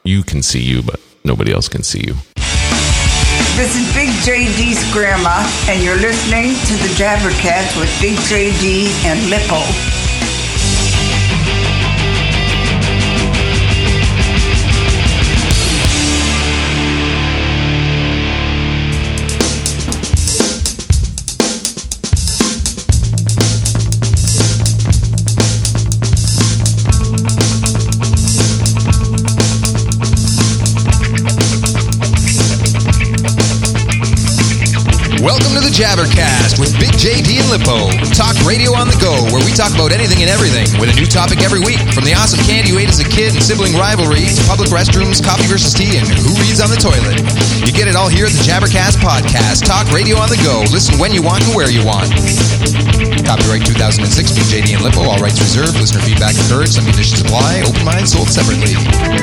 You can see you, but nobody else can see you. This is Big JD's grandma, and you're listening to the Jabbercast with Big JD and Lippo. Welcome to the Jabbercast with Big JD and Lippo. Talk radio on the go, where we talk about anything and everything with a new topic every week. From the awesome candy you ate as a kid and sibling rivalry to public restrooms, coffee versus tea, and who reads on the toilet. You get it all here at the Jabbercast Podcast. Talk radio on the go. Listen when you want and where you want. Copyright 2006, Big JD and Lippo. All rights reserved. Listener feedback encouraged. Some conditions apply. Open mind sold separately.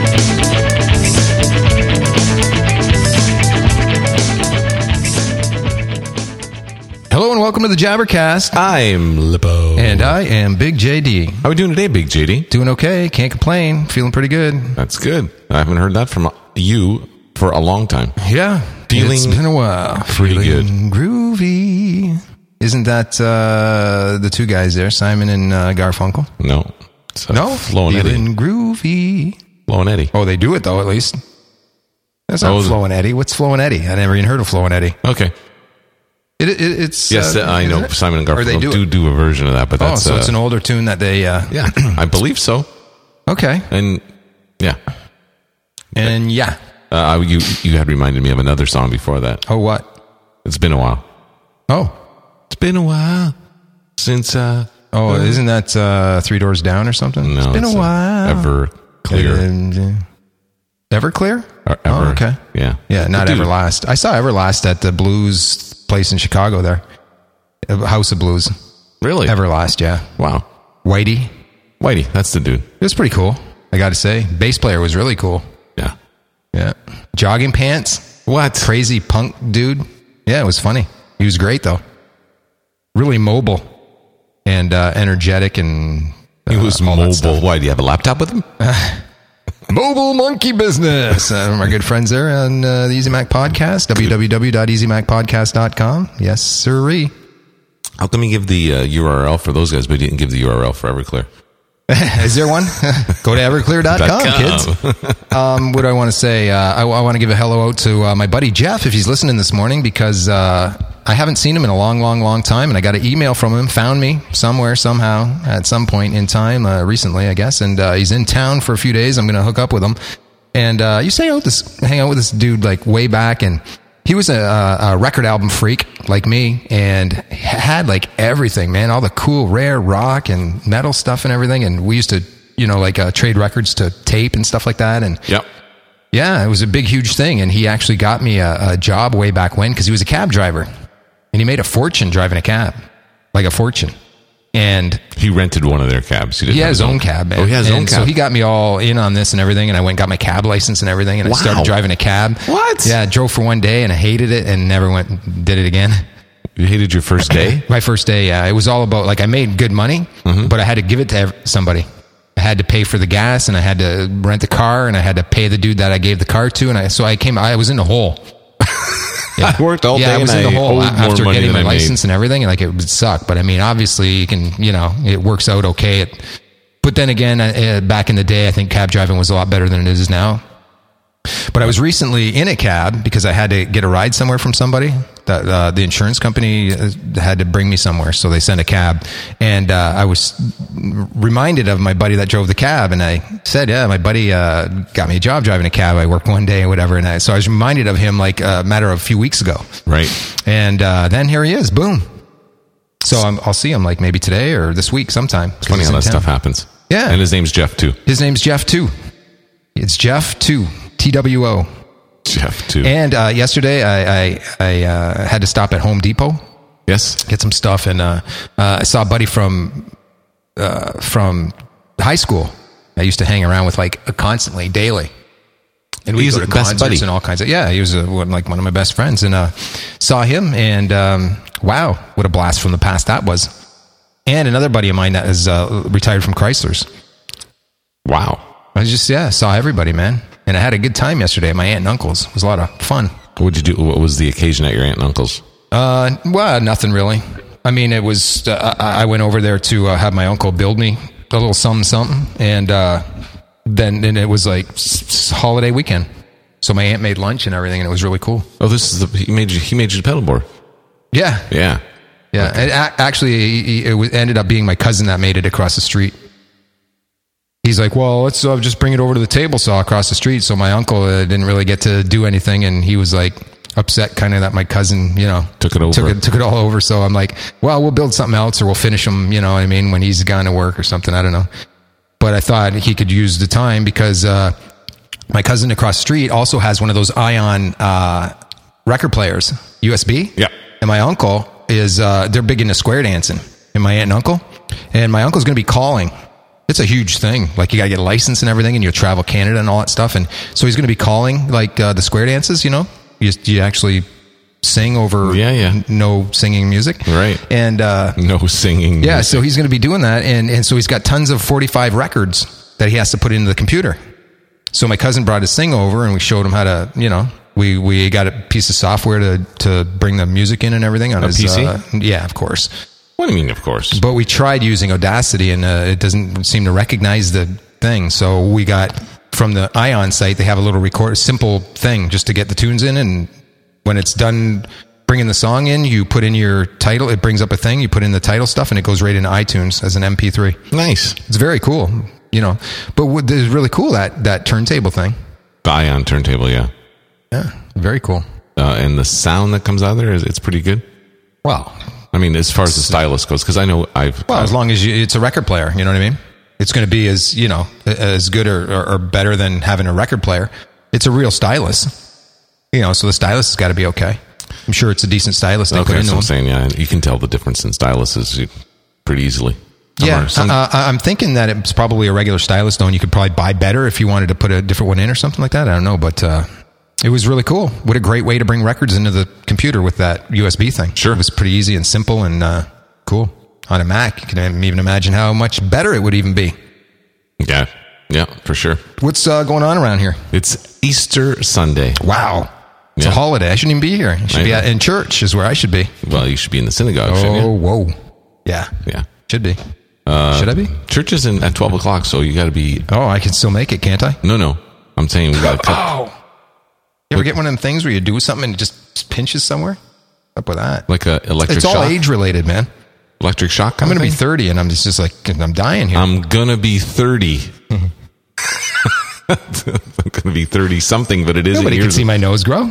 Hello and welcome to the Jabbercast. I'm Lippo. And I am Big JD. How are we doing today, Big JD? Doing okay. Can't complain. Feeling pretty good. That's good. I haven't heard that from you for a long time. Yeah. It's been a while. Pretty good. Groovy. Isn't that the two guys there, Simon and Garfunkel? No. No? Flo and Eddie. Feeling groovy. Flo and Eddie. Oh, they do it though, at least. That's not Flo and Eddie. What's Flo and Eddie? I never even heard of Flo and Eddie. Okay. It's yes, I know Simon and Garfunkel they do a version of that, but that's so it's an older tune that they yeah, I believe so. Okay. And yeah. You had reminded me of another song before that. Oh, what? It's been a while. Oh. It's been a while since isn't that Three Doors Down or something? No, it's been a while. Everclear. Everclear? Ever. Oh, okay. Yeah. Yeah, not Everlast. I saw Everlast at the blues place in Chicago there. House of Blues. Really? Everlast, yeah. Wow. Whitey, that's the dude. it was pretty cool, I got to say. Bass player was really cool. Yeah. Yeah. Jogging pants. What? Crazy punk dude. Yeah, it was funny. He was great, though. Really mobile and energetic and... He was mobile. Why, do you have a laptop with him? Mobile monkey business. Our good friends there on the Easy Mac Podcast, www.easymacpodcast.com. Yes, sirree. How come you give the URL for those guys, but you didn't give the URL for Everclear? Is there one? Go to everclear.com, kids. What do I want to say? I want to give a hello out to my buddy Jeff, if he's listening this morning, because I haven't seen him in a long, long, long time, and I got an email from him, found me somewhere, somehow, at some point in time, recently, I guess, and he's in town for a few days. I'm going to hook up with him. And you hang out with this dude, like, way back, and he was a record album freak, like me, and had, like, everything, man, all the cool, rare rock and metal stuff and everything, and we used to, trade records to tape and stuff like that, and... Yep. Yeah, it was a big, huge thing, and he actually got me a job way back when, because he was a cab driver. And he made a fortune driving a cab, like a fortune. And he rented one of their cabs. He had his own cab, man. Oh, he had his own cab. So he got me all in on this and everything. And I went and got my cab license and everything. And I started driving a cab. What? Yeah, I drove for one day and I hated it and never did it again. You hated your first day? My first day, yeah. It was all about, like, I made good money, but I had to give it to somebody. I had to pay for the gas and I had to rent the car and I had to pay the dude that I gave the car to. And I was in the hole. Yeah. I worked all day. I was in the hole after getting my license made. And everything, and like it would suck. But I mean, obviously, you can, it works out okay. But then again, back in the day, I think cab driving was a lot better than it is now. But I was recently in a cab because I had to get a ride somewhere from somebody. The insurance company had to bring me somewhere, so they sent a cab. And I was reminded of my buddy that drove the cab, and I said, yeah, my buddy got me a job driving a cab. I worked one day or whatever, and so I was reminded of him like a matter of a few weeks ago. Right. And then here he is, boom. So I'll see him like maybe today or this week sometime. It's funny how that stuff happens. Yeah. And his name's Jeff, too. His name's Jeff, too. It's Jeff, too. TWO. Jeff, too. And yesterday, I had to stop at Home Depot. Yes. Get some stuff. And I saw a buddy from high school. I used to hang around with like constantly, daily. And we go to concerts and all kinds of... Yeah, he was like one of my best friends. And saw him, and wow, what a blast from the past that was. And another buddy of mine that is retired from Chryslers. Wow. I just, saw everybody, man. And I had a good time yesterday at my aunt and uncle's. It was a lot of fun. What'd you do? What was the occasion at your aunt and uncle's? Well, nothing really. I mean, it was, I went over there to have my uncle build me a little something. And then it was like holiday weekend. So my aunt made lunch and everything, and it was really cool. Oh, this is he made you the pedal board. Yeah. Yeah. Yeah. Okay. And actually, it ended up being my cousin that made it across the street. He's like, well, let's just bring it over to the table saw across the street. So my uncle didn't really get to do anything. And he was like upset kind of that my cousin, took it over. Took it all over. So I'm like, well, we'll build something else or we'll finish them, you know what I mean, when he's gone to work or something. I don't know. But I thought he could use the time because my cousin across the street also has one of those Ion record players, USB. Yeah. And my uncle is, they're big into square dancing. And my aunt and uncle. And my uncle's going to be calling. It's a huge thing. Like, you got to get a license and everything, and you'll travel Canada and all that stuff. And so he's going to be calling, like, the square dances, You actually sing over no singing music. Right. And no singing yeah, music. so he's going to be doing that. And so he's got tons of 45 records that he has to put into the computer. So my cousin brought his thing over, and we showed him how to, we got a piece of software to bring the music in and everything on his PC? Yeah, of course. What do you mean, of course? But we tried using Audacity, and it doesn't seem to recognize the thing. So we got from the Ion site, they have a little simple thing just to get the tunes in. And when it's done bringing the song in, you put in your title. It brings up a thing. You put in the title stuff, and it goes right into iTunes as an MP3. Nice. It's very cool, But what is really cool, that turntable thing. The Ion turntable, yeah. Yeah, very cool. And the sound that comes out of there, it's pretty good. Wow. I mean, as far as the stylus goes, because I know as long as it's a record player, you know what I mean? It's going to be as good or better than having a record player. It's a real stylus, so the stylus has got to be okay. I'm sure it's a decent stylus. Okay, that's what I'm saying. Yeah, you can tell the difference in styluses pretty easily. I'm thinking that it's probably a regular stylus, though, and you could probably buy better if you wanted to put a different one in or something like that. I don't know, but it was really cool. What a great way to bring records into the computer with that USB thing. Sure. It was pretty easy and simple and cool. On a Mac, you can even imagine how much better it would even be. Yeah, for sure. What's going on around here? It's Easter Sunday. Wow. It's a holiday. I shouldn't even be here. I should be in church is where I should be. Well, you should be in the synagogue, shouldn't you? Oh, whoa. Yeah. Should be. Should I be? Church is at 12 o'clock, so you got to be... Oh, I can still make it, can't I? No. I'm saying we got to cut... Oh! You ever get one of them things where you do something and it just pinches somewhere? What's up with that? Like an electric shock? It's all age-related, man. Electric shock? I'm going to be 30, and I'm just like, I'm dying here. I'm going to be 30. I'm going to be 30-something, but it isn't. Nobody can see my nose grow.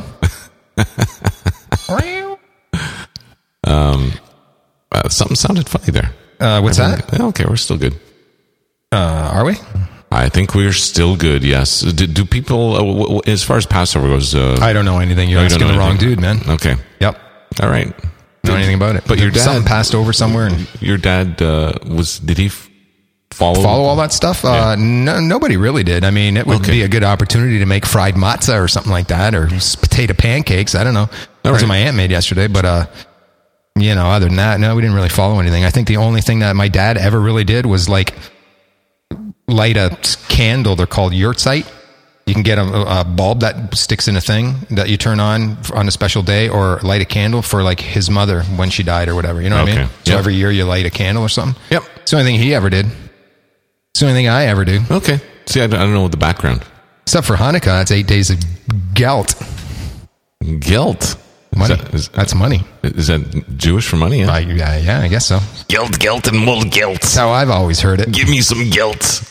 Something sounded funny there. What's that? Okay, we're still good. Are we? I think we're still good, yes. Do people, as far as Passover goes... I don't know anything. You're asking the wrong dude, man. Okay. Yep. All right. Know anything about it. But your dad... Something passed over somewhere. And your dad did he follow all that stuff? Yeah. No, nobody really did. I mean, it would be a good opportunity to make fried matzah or something like that, or potato pancakes. I don't know. That's what my aunt made yesterday. But, other than that, no, we didn't really follow anything. I think the only thing that my dad ever really did was like light a candle. They're called yurtzeit. You can get a bulb that sticks in a thing that you turn on a special day, or light a candle for like his mother when she died or whatever. You know what I mean? So every year you light a candle or something. Yep. It's the only thing he ever did. It's the only thing I ever do. Okay. See, I don't know the background. Except for Hanukkah, it's 8 days of gelt. Gelt? Money. That's money. Is that Jewish for money? Yeah, yeah, I guess so. Gelt, and more gelt. That's how I've always heard it. Give me some gelt.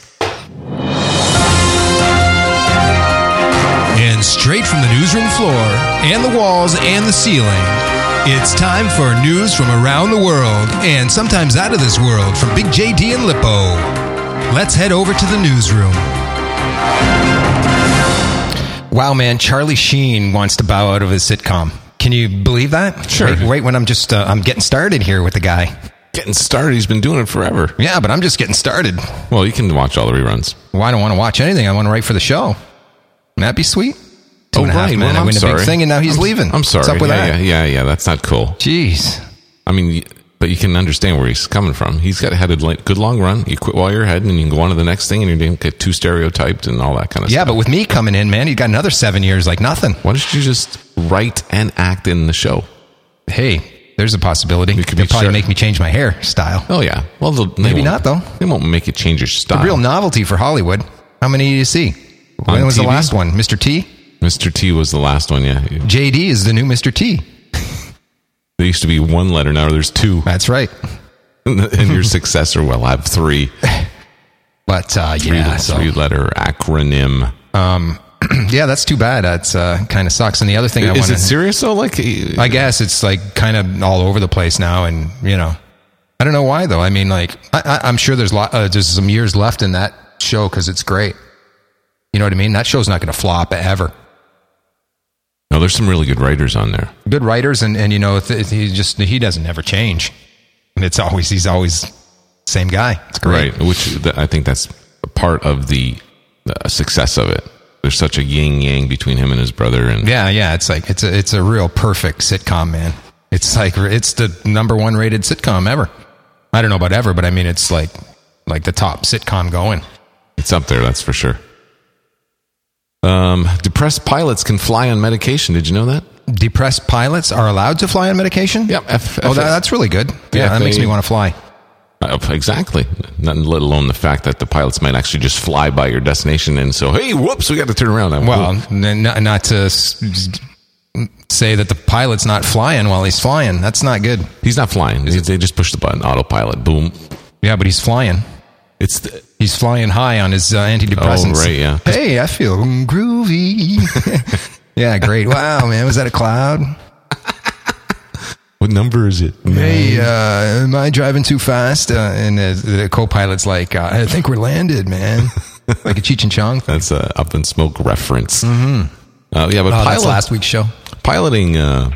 And straight from the newsroom floor and the walls and the ceiling, it's time for news from around the world and sometimes out of this world from Big JD and Lippo. Let's head over to the newsroom. Wow, man, Charlie Sheen wants to bow out of his sitcom. Can you believe that? Sure. Right when I'm just I'm getting started here with the guy. Getting started? He's been doing it forever. Yeah, but I'm just getting started. Well, you can watch all the reruns. Well, I don't want to watch anything. I want to write for the show. Wouldn't that be sweet? 2.5 right, men. I win a big thing, and now he's leaving. I'm sorry. What's up with that? Yeah. That's not cool. Jeez. I mean, But you can understand where he's coming from. He's had a good long run. You quit while you're ahead, and you can go on to the next thing, and you don't get too stereotyped and all that kind of stuff. Yeah, but with me coming in, man, you got another 7 years like nothing. Why don't you just write and act in the show? Hey, there's a possibility. They'll probably make me change my hairstyle. Oh, yeah. Well, maybe not, though. They won't make you change your style. The real novelty for Hollywood. How many do you see? When was the last one? Mr. T? Mr. T was the last one, yeah. JD is the new Mr. T. There used to be one letter, now there's two. That's right. And your successor will have three. But, yeah. Three-letter acronym. Yeah, that's too bad. That's kind of sucks. And the other thing Is it serious, though? Like, I guess it's like kind of all over the place now. And, you know, I don't know why, though. I mean, like, I'm sure there's some years left in that show because it's great. You know what I mean? That show's not going to flop ever. No, there's some really good writers on there. Good writers, and you know, he doesn't ever change. He's always same guy. It's great. Right, which I think that's a part of the success of it. There's such a yin yang between him and his brother, and yeah. It's like it's a real perfect sitcom, man. It's like it's the number 1 rated sitcom ever. I don't know about ever, but I mean it's like the top sitcom going. It's up there, that's for sure. Depressed pilots can fly on medication. Did you know that? Depressed pilots are allowed to fly on medication? Yep. That's really good. Yeah, that makes me want to fly. Exactly. Let alone the fact that the pilots might actually just fly by your destination and so, hey, whoops, we got to turn around. Well, not to say that the pilot's not flying while he's flying. That's not good. He's not flying. They just push the button, autopilot, boom. Yeah, but he's flying. He's flying high on his antidepressants. Oh, right, yeah. Hey, I feel groovy. Yeah, great. Wow, man, was that a cloud? What number is it? Hey, am I driving too fast? And the co-pilot's like, I think we're landed, man. Like a Cheech and Chong. That's a Up in Smoke reference. Mm-hmm. Yeah, but that's last week's show. Piloting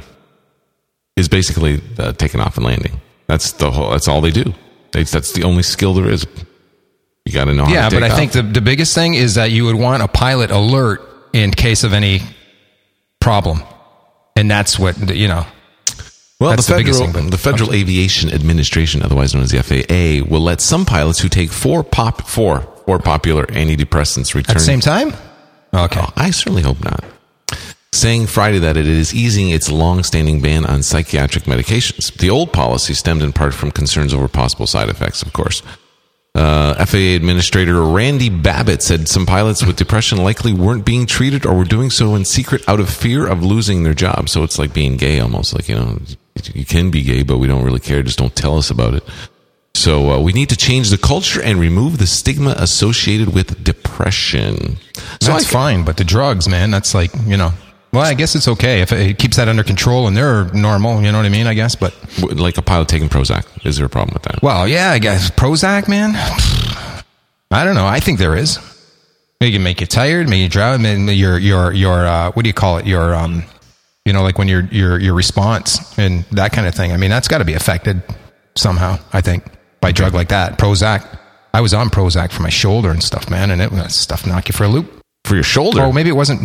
is basically taking off and landing. That's all they do. That's the only skill there is. You got to know how to take off. Yeah, but I think the biggest thing is that you would want a pilot alert in case of any problem. And that's what, you know. Well, the Federal Aviation Administration, otherwise known as the FAA, will let some pilots who take four popular antidepressants return. At the same time? Okay. Oh, I certainly hope not. Saying Friday that it is easing its long-standing ban on psychiatric medications. The old policy stemmed in part from concerns over possible side effects, of course. FAA Administrator Randy Babbitt said some pilots with depression likely weren't being treated or were doing so in secret out of fear of losing their job. So it's like being gay almost. Like, you know, you can be gay, but we don't really care. Just don't tell us about it. So we need to change the culture and remove the stigma associated with depression. So that's fine, but the drugs, man, that's like, you know. Well, I guess it's okay if it keeps that under control and they're normal, you know what I mean, I guess, but... Like a pilot taking Prozac. Is there a problem with that? Well, yeah, I guess. Prozac, man? I don't know. I think there is. It can make you tired, make you drowsy, your what do you call it? Your, you know, like when your response and that kind of thing. I mean, that's got to be affected somehow, I think, by a drug like that. Prozac. I was on Prozac for my shoulder and stuff, man, and that stuff knocked you for a loop. For your shoulder? Oh, maybe it wasn't,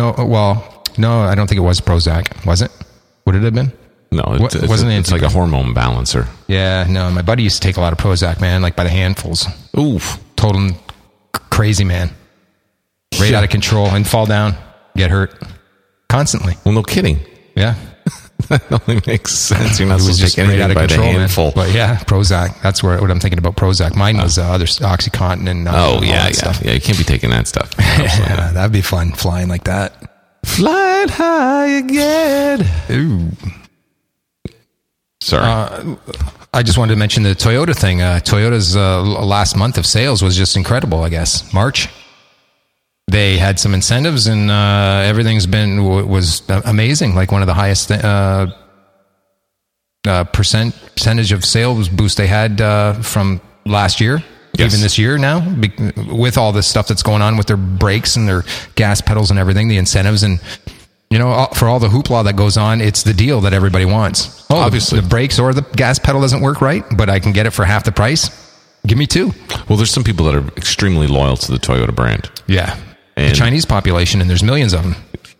No, I don't think it was Prozac. Was it? Would it have been? No, it's like a hormone balancer. Yeah, no. My buddy used to take a lot of Prozac, man, like by the handfuls. Oof. Total crazy, man. Right out of control and fall down, get hurt. Constantly. Well, no kidding. Yeah. That only makes sense. You're not supposed to take anything by the handful. Man. But yeah, Prozac. That's what I'm thinking about Prozac. Mine was other Oxycontin and all that stuff. Yeah, you can't be taking that stuff. Yeah, that'd be fun, flying like that. Flying high again. Ooh. Sorry. I just wanted to mention the Toyota thing. Toyota's last month of sales was just incredible, I guess. March. They had some incentives and everything's was amazing. Like one of the highest percentage of sales boost they had from last year. Yes. Even this year now, with all this stuff that's going on with their brakes and their gas pedals and everything, the incentives and, you know, for all the hoopla that goes on, it's the deal that everybody wants. Oh, obviously. The brakes or the gas pedal doesn't work right, but I can get it for half the price. Give me two. Well, there's some people that are extremely loyal to the Toyota brand. Yeah. And the Chinese population, and there's millions of them.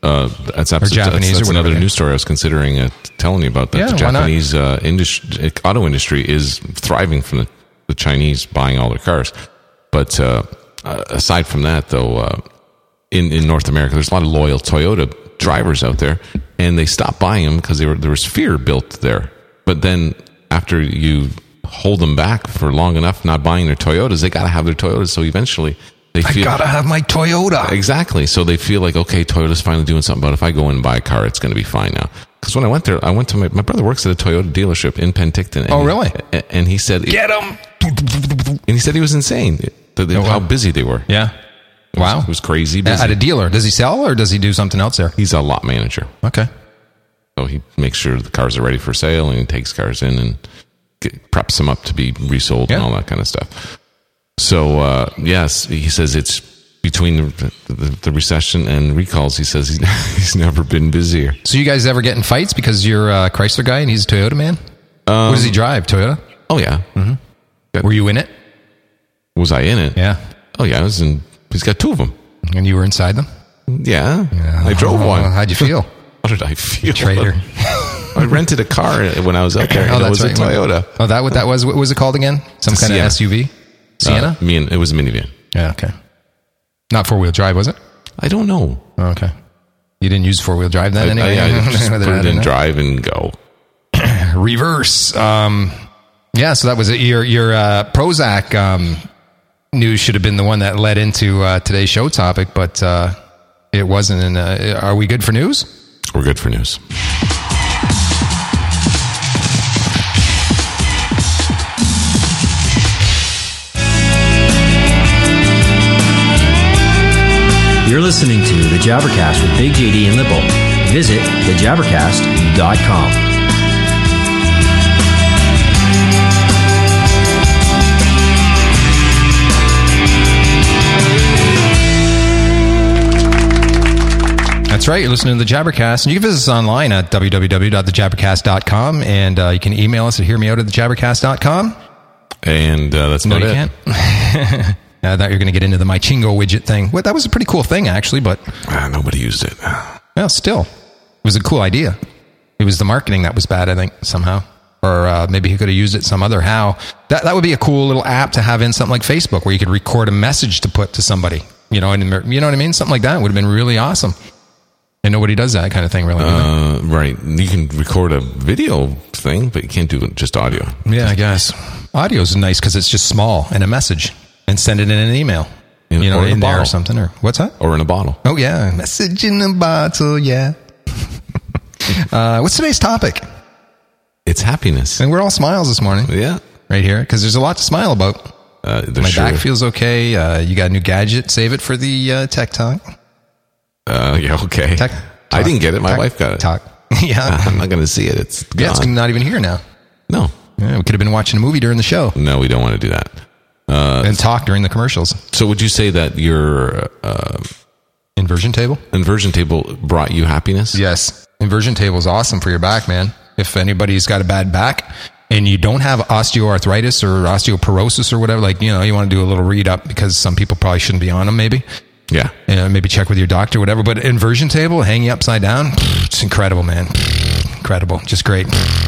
That's absolutely Japanese that's or another whatever. news story I was considering telling you about. That Yeah, the why not? Japanese auto industry is thriving from the Chinese buying all their cars. But aside from that, though, in North America, there's a lot of loyal Toyota drivers out there, and they stopped buying them because there was fear built there. But then after you hold them back for long enough, not buying their Toyotas, they got to have their Toyotas. So eventually, they I feel gotta have my Toyota. exactly. So they feel like, okay, Toyota's finally doing something. But if I go in and buy a car, it's going to be fine now. Because when I went there, I went to my brother works at a Toyota dealership in Penticton. Oh, really? And he said, Get them. and he said he was insane. How busy they were. Yeah. Wow. It was crazy busy. At a dealer. Does he sell or does he do something else there? He's a lot manager. Okay. So he makes sure the cars are ready for sale, and he takes cars in and preps them up to be resold and all that kind of stuff. So, yes, he says it's between the recession and recalls. He says he's never been busier. So you guys ever get in fights because you're a Chrysler guy and he's a Toyota man? What does he drive? Toyota? Oh, yeah. Mm-hmm. Were you in it? Was I in it? Yeah. Oh, yeah. I was in. He's got two of them. And you were inside them? Yeah. I drove one. How'd you feel? How did I feel? Traitor. I rented a car when I was out there, and it was a Toyota. Oh, what that was? What was it called again? Some kind of SUV? Sienna? It was a minivan. Yeah, okay. Not four-wheel drive, was it? I don't know. Oh, okay. You didn't use four-wheel drive then anyway? I just put it in drive and go. Reverse. Yeah, so that was it. Your Prozac news should have been the one that led into today's show topic, but it wasn't. Are we good for news? We're good for news. You're listening to The Jabbercast with Big JD and Lippo. Visit thejabbercast.com. That's right. You're listening to The Jabbercast. And you can visit us online at www.thejabbercast.com. And you can email us at hearmeout@thejabbercast.com. And that's No, about you it. can't. I thought you were going to get into the My Chingo widget thing. Well, that was a pretty cool thing, actually, but... Nobody used it. Well, still. It was a cool idea. It was the marketing that was bad, I think, somehow. Or maybe he could have used it some other how. That would be a cool little app to have in something like Facebook, where you could record a message to put to somebody. You know what I mean? Something like that would have been really awesome. And nobody does that kind of thing, really. Right. You can record a video thing, but you can't do just audio. Yeah, I guess. Audio is nice because it's just small and a message. And send it in an email. Or in a there bottle. or something. Or what's that? Or in a bottle. Oh, yeah. Message in a bottle, yeah. What's today's topic? It's happiness. And we're all smiles this morning. Yeah. Right here. Because there's a lot to smile about. My back feels okay. You got a new gadget. Save it for the tech talk. Yeah, okay. Tech I didn't get it. My wife got it. Talk. Yeah. I'm not going to see it. It's gone. Yeah, it's not even here now. No. Yeah, we could have been watching a movie during the show. No, we don't want to do that. And talk during the commercials. So would you say that your Inversion table? inversion table brought you happiness? Yes. Inversion table is awesome for your back, man. If anybody's got a bad back and you don't have osteoarthritis or osteoporosis or whatever, you want to do a little read up because some people probably shouldn't be on them, maybe. Yeah. Maybe check with your doctor, whatever. But inversion table, hang you upside down, it's incredible, man. Incredible. Just great.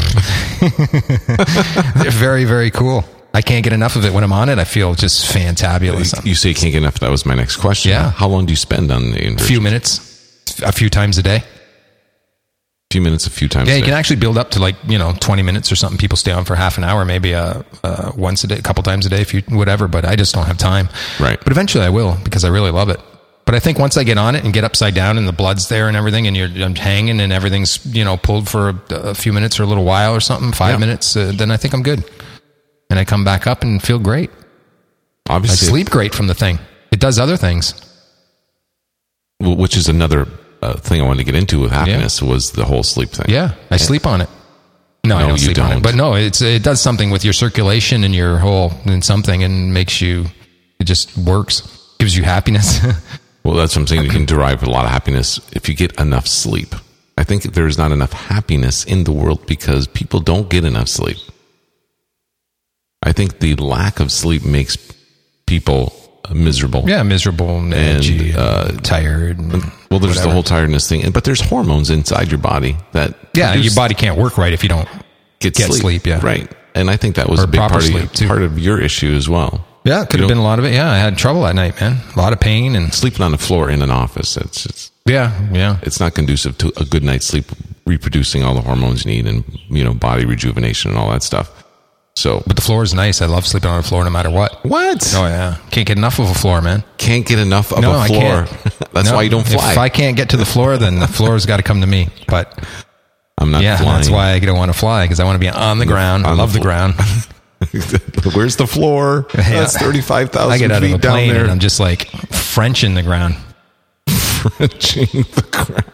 They're very, very cool. I can't get enough of it. When I'm on it, I feel just fantabulous. You say you can't get enough. That was my next question. Yeah. How long do you spend on the inversion? A few minutes, a few times a day. A few minutes, a few times Yeah, a you day. can actually build up to 20 minutes or something. People stay on for half an hour, maybe once a day, a couple times a day, whatever. But I just don't have time. Right. But eventually I will because I really love it. But I think once I get on it and get upside down and the blood's there and everything and I'm hanging and everything's, pulled for a few minutes or a little while or something, 5 minutes, then I think I'm good. And I come back up and feel great. Obviously. I sleep great from the thing. It does other things. Which is another thing I wanted to get into with happiness was the whole sleep thing. Yeah, I sleep on it. No, I don't sleep on it. But no, it does something with your circulation and your whole and something and makes you, it just works. Gives you happiness. Well, that's what I'm saying. You can derive a lot of happiness if you get enough sleep. I think there's not enough happiness in the world because people don't get enough sleep. I think the lack of sleep makes people miserable. Yeah, miserable, and edgy, tired. Well, there's the whole tiredness thing, but there's hormones inside your body that your body can't work right if you don't get sleep. Yeah, right. And I think that was a big part of your issue as well. Yeah, it could have been a lot of it. Yeah, I had trouble at night, man. A lot of pain and sleeping on the floor in an office. It's It's not conducive to a good night's sleep, reproducing all the hormones you need, and body rejuvenation and all that stuff. So, but the floor is nice. I love sleeping on the floor no matter what. What? Oh yeah, can't get enough of a floor, man. Can't get enough of a floor. That's why you don't fly. If I can't get to the floor, then the floor's got to come to me. But I'm not flying. That's why I don't want to fly, because I want to be on the ground. I love the ground. Where's the floor? That's 35,000 I get out of a plane there. and I'm just like Frenching the ground. Frenching the ground.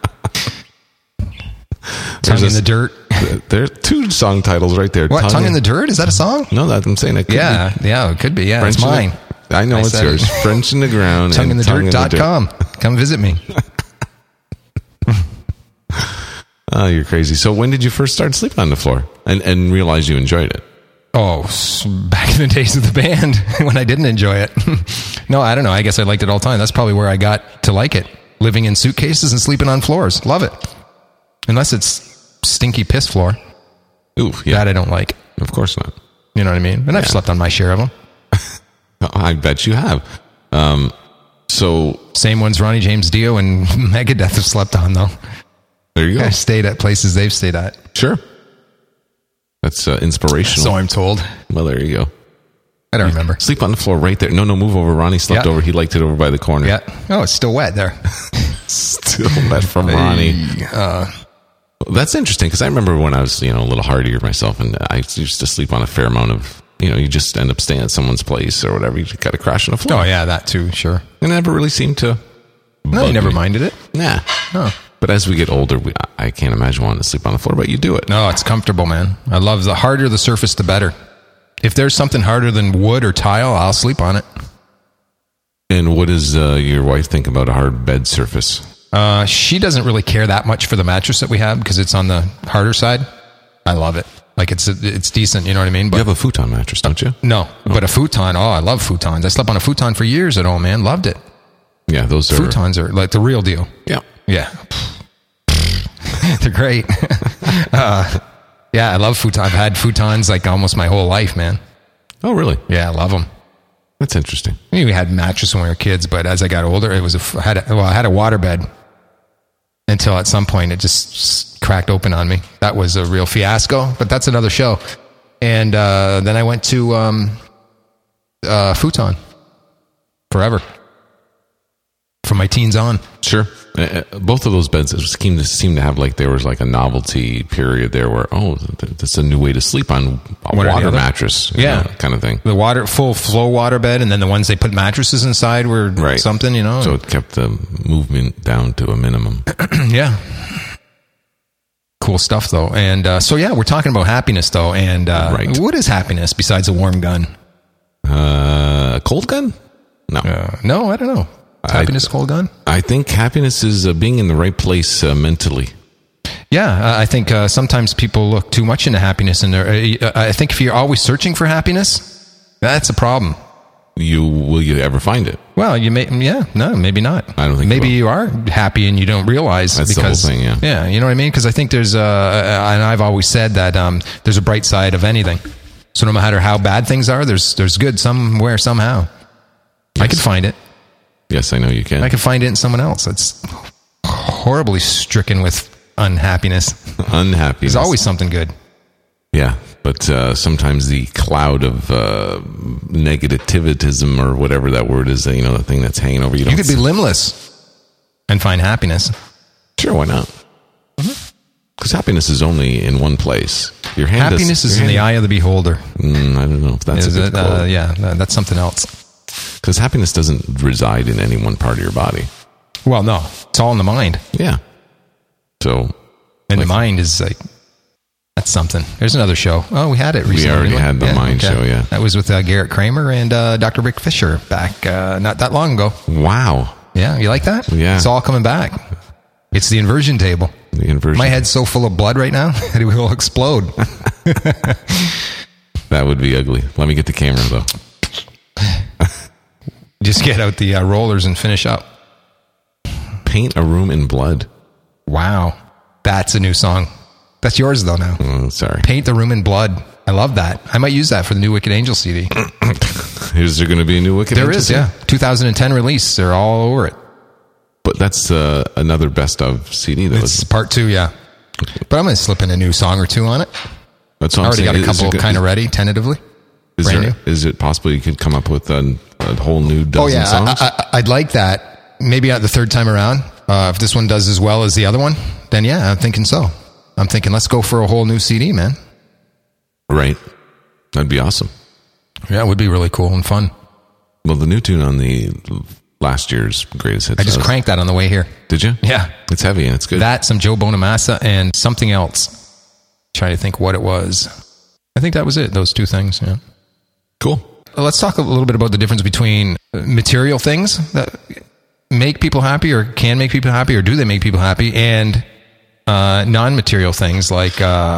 Tongue in the dirt. There are 2 song titles right there. What? Tongue in the dirt? Is that a song? No, I'm saying it could be. Yeah, it could be. Yeah, it's mine. I know it's yours. French in the ground. Tongueinthedirt.com. Come visit me. Oh, you're crazy. So when did you first start sleeping on the floor and realize you enjoyed it? Oh, back in the days of the band when I didn't enjoy it. No, I don't know. I guess I liked it all the time. That's probably where I got to like it. Living in suitcases and sleeping on floors. Love it. Unless it's stinky piss floor. Ooh, yeah. That I don't like. Of course not. You know what I mean? And I've slept on my share of them. I bet you have. So same ones Ronnie James Dio and Megadeth have slept on, though. There you go. I've stayed at places they've stayed at. Sure. That's inspirational. So I'm told. Well, there you go. I don't remember. Sleep on the floor right there. No, move over. Ronnie slept over. He liked it over by the corner. Yeah. Oh, it's still wet there. Still wet from Ronnie. That's interesting, because I remember when I was, a little hardier myself, and I used to sleep on a fair amount of, you just end up staying at someone's place or whatever. You just got to crash on the floor. Oh, yeah, that too, sure. It never really seemed to. No, you never minded it? Nah. No. But as we get older, I can't imagine wanting to sleep on the floor, but you do it. No, it's comfortable, man. I love the harder the surface, the better. If there's something harder than wood or tile, I'll sleep on it. And what does your wife think about a hard bed surface? She doesn't really care that much for the mattress that we have because it's on the harder side. I love it. Like it's decent, you know what I mean? But you have a futon mattress, don't you? No, but a futon. Oh, I love futons. I slept on a futon for years at home, man. Loved it. Yeah, those futons are like the real deal. Yeah. Yeah. They're great. Yeah, I love futons. I've had futons like almost my whole life, man. Oh, really? Yeah, I love them. That's interesting. I mean, we had mattresses when we were kids, but as I got older, it was I had a waterbed until at some point it just cracked open on me. That was a real fiasco, but that's another show. And then I went to futon forever. From my teens on. Sure. Both of those beds seemed to have like there was like a novelty period there where, that's a new way to sleep on a water mattress. Kind of thing. The full flow water bed, and then the ones they put mattresses inside were something, So it kept the movement down to a minimum. Yeah. Cool stuff though. And we're talking about happiness though. And what is happiness besides a warm gun? A cold gun? No. No, I don't know. Happiness, cold gun? I think happiness is being in the right place mentally. Yeah, I think sometimes people look too much into happiness, and I think if you're always searching for happiness, that's a problem. Will you ever find it? Well, maybe not. I don't think maybe you are happy and you don't realize. That's because, the whole thing. Yeah, you know what I mean? Because I think there's and I've always said that there's a bright side of anything. So no matter how bad things are, there's good somewhere somehow. Yes. I could find it. Yes, I know you can. I could find it in someone else that's horribly stricken with unhappiness. Unhappiness. There's always something good. Yeah, but sometimes the cloud of negativism or whatever that word is, the thing that's hanging over you. You could be limbless and find happiness. Sure, why not? Because happiness is only in one place. Happiness is in the eye of the beholder. I don't know if that's a good quote. Yeah, that's something else. Because happiness doesn't reside in any one part of your body. Well, no. It's all in the mind. Yeah. So. And the mind is like, that's something. There's another show. Oh, we had it recently. We already had the mind show, yeah. That was with Garrett Kramer and Dr. Rick Fisher back not that long ago. Wow. Yeah, you like that? Yeah. It's all coming back. It's the inversion table. The inversion. My head's so full of blood right now that it will explode. That would be ugly. Let me get the camera, though. Just get out the rollers and finish up. Paint a Room in Blood. Wow. That's a new song. That's yours, though, now. Sorry. Paint the Room in Blood. I love that. I might use that for the new Wicked Angel CD. Is there going to be a new Wicked Angel There is, CD? yeah. 2010 release. They're all over it. But that's another best of CD. It's part 2, yeah. But I'm going to slip in a new song or two on it. That's what I I'm already saying. got a couple kind of ready, tentatively. Brand new. Is it possible you could come up with a whole new dozen songs? I'd like that. Maybe the third time around. If this one does as well as the other one, then yeah, I'm thinking so. I'm thinking, let's go for a whole new CD, man. Right. That'd be awesome. Yeah, it would be really cool and fun. Well, the new tune on the last year's Greatest Hits. I just cranked that on the way here. Did you? Yeah. It's heavy and it's good. That, some Joe Bonamassa, and something else. Trying to think what it was. I think that was it, those two things, yeah. Cool. Let's talk a little bit about the difference between material things that make people happy or can make people happy or do they make people happy, and non-material things like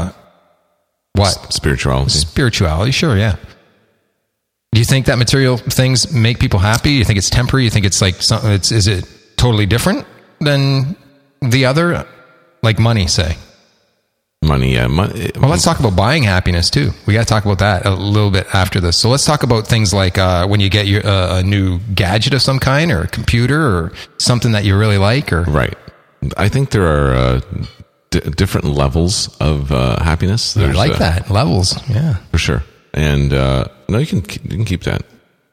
what? Spirituality. Spirituality, sure, yeah. Do you think that material things make people happy? You think it's temporary? You think it's like something? Is it totally different than the other, like money, say? Money, yeah. Well, let's talk about buying happiness too. We got to talk about that a little bit after this. So let's talk about things like when you get a new gadget of some kind, or a computer, or something that you really like, or right. I think there are different levels of happiness. I like that levels, yeah, for sure. And no, you can keep that.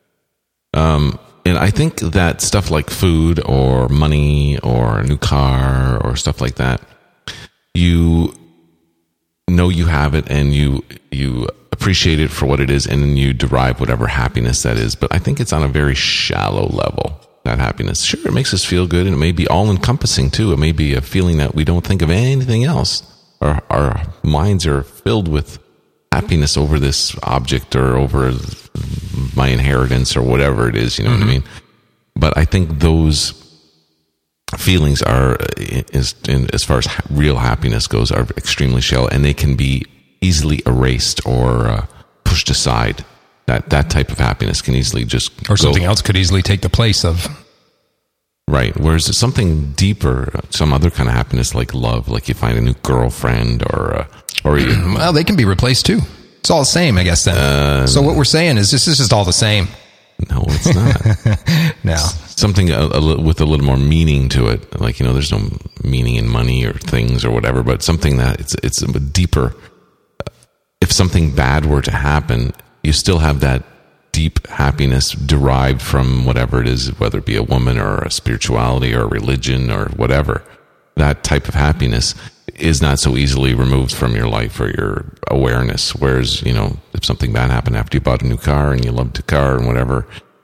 And I think that stuff like food or money or a new car or stuff like that, you know you have it and you appreciate it for what it is, and then you derive whatever happiness that is. But I think it's on a very shallow level, that happiness. Sure, it makes us feel good, and it may be all-encompassing too. It may be a feeling that we don't think of anything else. Our minds are filled with happiness over this object or over my inheritance or whatever it is, you know what I mean? But I think those feelings are, as far as real happiness goes, are extremely shallow, and they can be easily erased or pushed aside. That type of happiness can easily just or something else could easily take the place of. Right. Whereas something deeper, some other kind of happiness, like love, like you find a new girlfriend, or well, they can be replaced too. It's all the same, I guess. Then. So what we're saying is this is just all the same. No, it's not. No. Something with a little more meaning to it. Like, there's no meaning in money or things or whatever, but something that it's a deeper. If something bad were to happen, you still have that deep happiness derived from whatever it is, whether it be a woman or a spirituality or a religion or whatever. That type of happiness is not so easily removed from your life or your awareness. Whereas, if something bad happened after you bought a new car and you loved the car and whatever,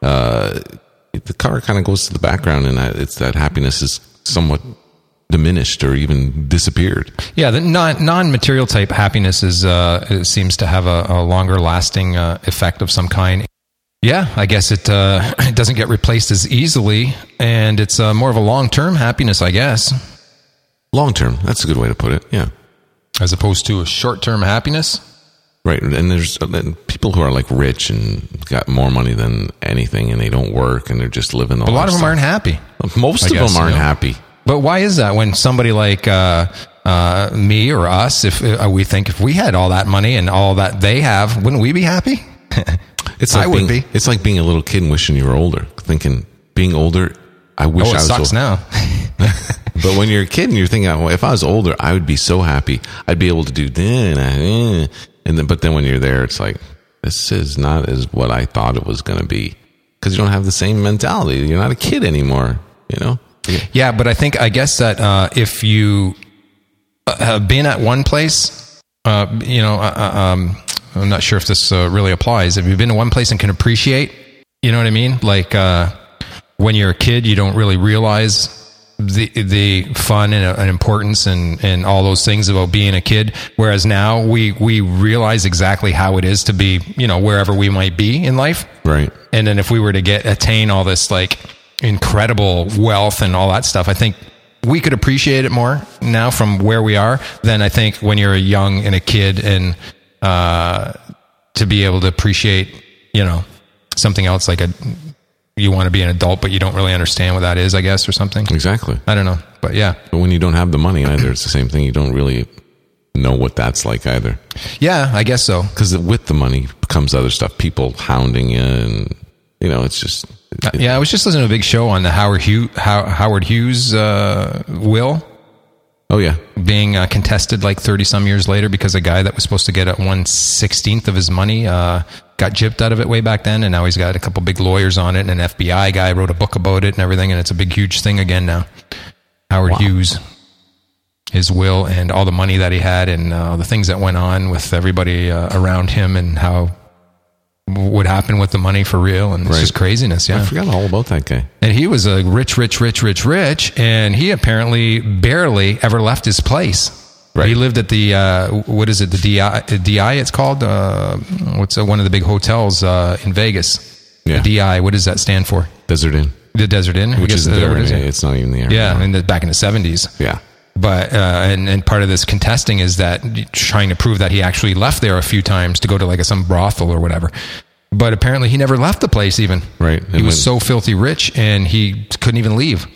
the car kind of goes to the background, and that happiness is somewhat diminished or even disappeared. Yeah, the non-material type happiness it seems to have a longer lasting effect of some kind. Yeah, I guess it doesn't get replaced as easily, and it's more of a long-term happiness, I guess. Long-term, that's a good way to put it, yeah. As opposed to a short-term happiness? Right, and there's people who are like rich and got more money than anything, and they don't work, and they're just living the lifestyle. A lot of them aren't happy. Most of them aren't happy. But why is that? When somebody like me or us, if we think if we had all that money and all that they have, wouldn't we be happy? I would be. It's like being a little kid and wishing you were older. Thinking, being older, I wish I was sucks now. But when you're a kid and you're thinking, well, if I was older, I would be so happy. I'd be able to do this. But then when you're there, it's like, this is not as what I thought it was going to be. Because you don't have the same mentality. You're not a kid anymore, Yeah, but I guess that if you have been at one place, I'm not sure if this really applies. If you've been to one place and can appreciate, you know what I mean? Like when you're a kid, you don't really realize the fun and importance and all those things about being a kid. Whereas now we realize exactly how it is to be, wherever we might be in life. Right. And then if we were to attain all this like incredible wealth and all that stuff, I think we could appreciate it more now from where we are than I think when you're young and a kid, and to be able to appreciate, something else like you want to be an adult, but you don't really understand what that is, I guess, or something. Exactly. I don't know, but yeah. But when you don't have the money either, it's the same thing. You don't really know what that's like either. Yeah, I guess so. Because with the money comes other stuff. People hounding you, and it's just. Yeah, I was just listening to a big show on the Howard Hughes will. Oh yeah, being contested like 30 some years later because a guy that was supposed to get 1/16 of his money got gypped out of it way back then, and now he's got a couple big lawyers on it, and an FBI guy wrote a book about it and everything, and it's a big huge thing again now. Howard Hughes, his will and all the money that he had, and the things that went on with everybody around him, and how would happen with the money for real, and it's just craziness. Yeah, I forgot all about that guy. And he was a rich, and he apparently barely ever left his place. Right. He lived at the what is it? The DI. It's called. What's one of the big hotels in Vegas? Yeah. The DI. What does that stand for? Desert Inn. The Desert Inn, which isn't there. It's not even there. Yeah, back in the 70s. Yeah. But and part of this contesting is that trying to prove that he actually left there a few times to go to like some brothel or whatever. But apparently he never left the place even. Right. He was so filthy rich, and he couldn't even leave.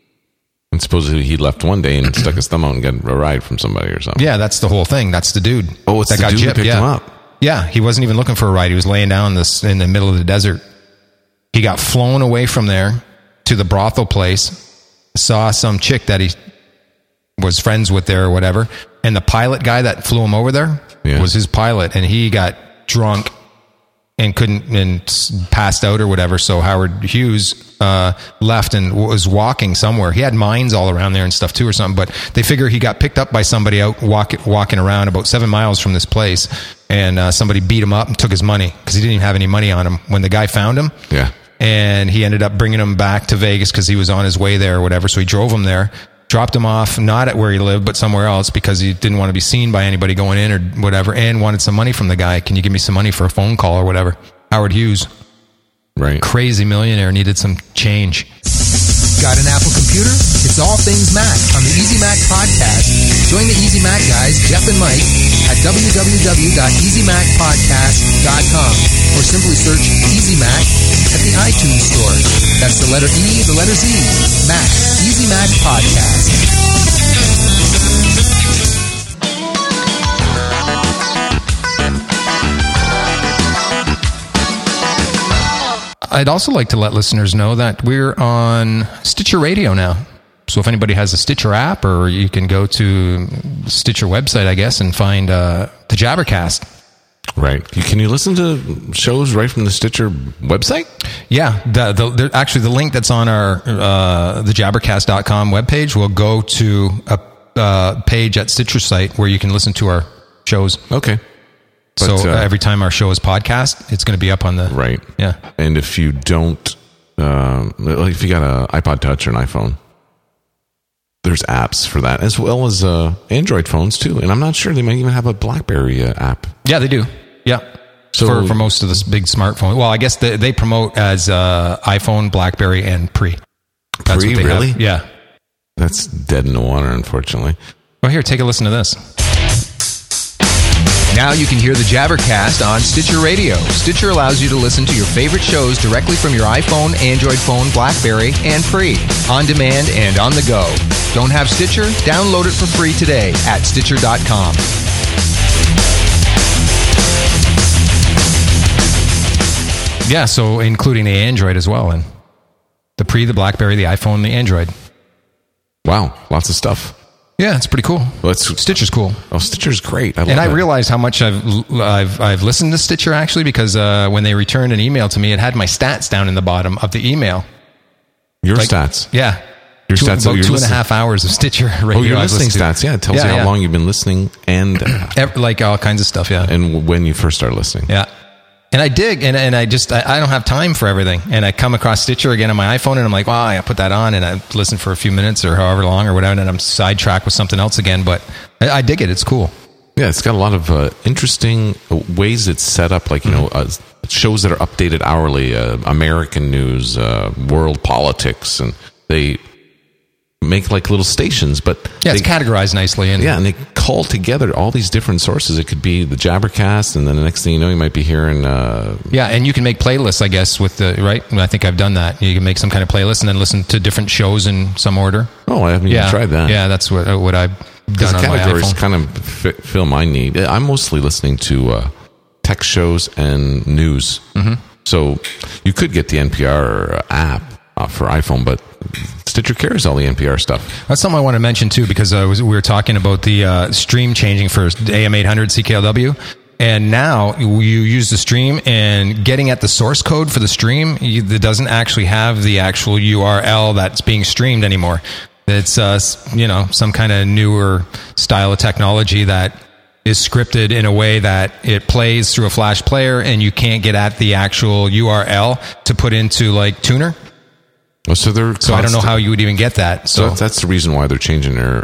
And supposedly he left one day and stuck his thumb out and got a ride from somebody or something. Yeah, that's the whole thing. That's the dude. Oh, it's that the got dude gypped. who picked him up. Yeah, he wasn't even looking for a ride. He was laying down in the middle of the desert. He got flown away from there to the brothel place, saw some chick that he was friends with there or whatever, and the pilot guy that flew him over there was his pilot, and he got drunk and passed out or whatever. So Howard Hughes left and was walking somewhere. He had mines all around there and stuff too or something, but they figure he got picked up by somebody out walking around about 7 miles from this place, and somebody beat him up and took his money because he didn't even have any money on him when the guy found him. Yeah. And he ended up bringing him back to Vegas because he was on his way there or whatever. So he drove him there, dropped him off, not at where he lived, but somewhere else because he didn't want to be seen by anybody going in or whatever, and wanted some money from the guy. Can you give me some money for a phone call or whatever? Howard Hughes. Right. Crazy millionaire, needed some change. Got an Apple computer? It's all things Mac on the Easy Mac podcast. Join the Easy Mac guys, Jeff and Mike, at www.easymacpodcast.com or simply search Easy Mac at the iTunes store. That's the letter E, the letter Z. Mac. Easy Mac Podcast. I'd also like to let listeners know that we're on Stitcher Radio now. So if anybody has a Stitcher app, or you can go to the Stitcher website, I guess, and find the Jabbercast. Right. Can you listen to shows right from the Stitcher website? Yeah. Actually, the link that's on our the Jabbercast.com webpage will go to a page at Stitcher site where you can listen to our shows. Okay. But, so every time our show is podcast, it's going to be up on the... Right. Yeah. And if you don't... if you got an iPod Touch or an iPhone, there's apps for that, as well as Android phones, too. And I'm not sure. They might even have a BlackBerry app. Yeah, they do. Yeah. So for most of the big smartphones. Well, I guess they promote as iPhone, BlackBerry, and Pre. That's what they really? Have. Yeah. That's dead in the water, unfortunately. Well, here, take a listen to this. Now you can hear the Jabbercast on Stitcher Radio. Stitcher allows you to listen to your favorite shows directly from your iPhone, Android phone, BlackBerry, and Pre. On demand and on the go. Don't have Stitcher? Download it for free today at Stitcher.com. Yeah, so including the Android as well. And the Pre, the BlackBerry, the iPhone, the Android. Wow, lots of stuff. Yeah, it's pretty cool. Well, Stitcher's cool. Oh, Stitcher's great. I realized how much I've listened to Stitcher, actually, because when they returned an email to me, it had my stats down in the bottom of the email. Your stats? Yeah. Your stats? About 2.5 hours of Stitcher radio. Oh, your listening stats. Yeah, it tells you how long you've been listening and... like all kinds of stuff, yeah. And when you first started listening. Yeah. And I dig, and I don't have time for everything. And I come across Stitcher again on my iPhone, and I'm like, wow, I put that on, and I listen for a few minutes or however long or whatever, and then I'm sidetracked with something else again. But I dig it. It's cool. Yeah, it's got a lot of interesting ways it's set up, like, shows that are updated hourly, American news, world politics, and they make like little stations, but it's categorized nicely. And they pull together all these different sources. It could be the Jabbercast, and then the next thing you know, you might be hearing. Yeah, and you can make playlists, I guess, with the right. I think I've done that. You can make some kind of playlist and then listen to different shows in some order. Oh, I haven't even tried that. Yeah, that's what I've done on my categories iPhone. kind of fill my need. I'm mostly listening to tech shows and news. Mm-hmm. So you could get the NPR app for iPhone, but Stitcher carries all the NPR stuff. That's something I want to mention too, because we were talking about the stream changing for AM 800 CKLW. And now you use the stream, and getting at the source code for the stream, it doesn't actually have the actual URL that's being streamed anymore. It's some kind of newer style of technology that is scripted in a way that it plays through a flash player, and you can't get at the actual URL to put into like Tuner. Oh, so I don't know how you would even get that. So that's the reason why they're changing their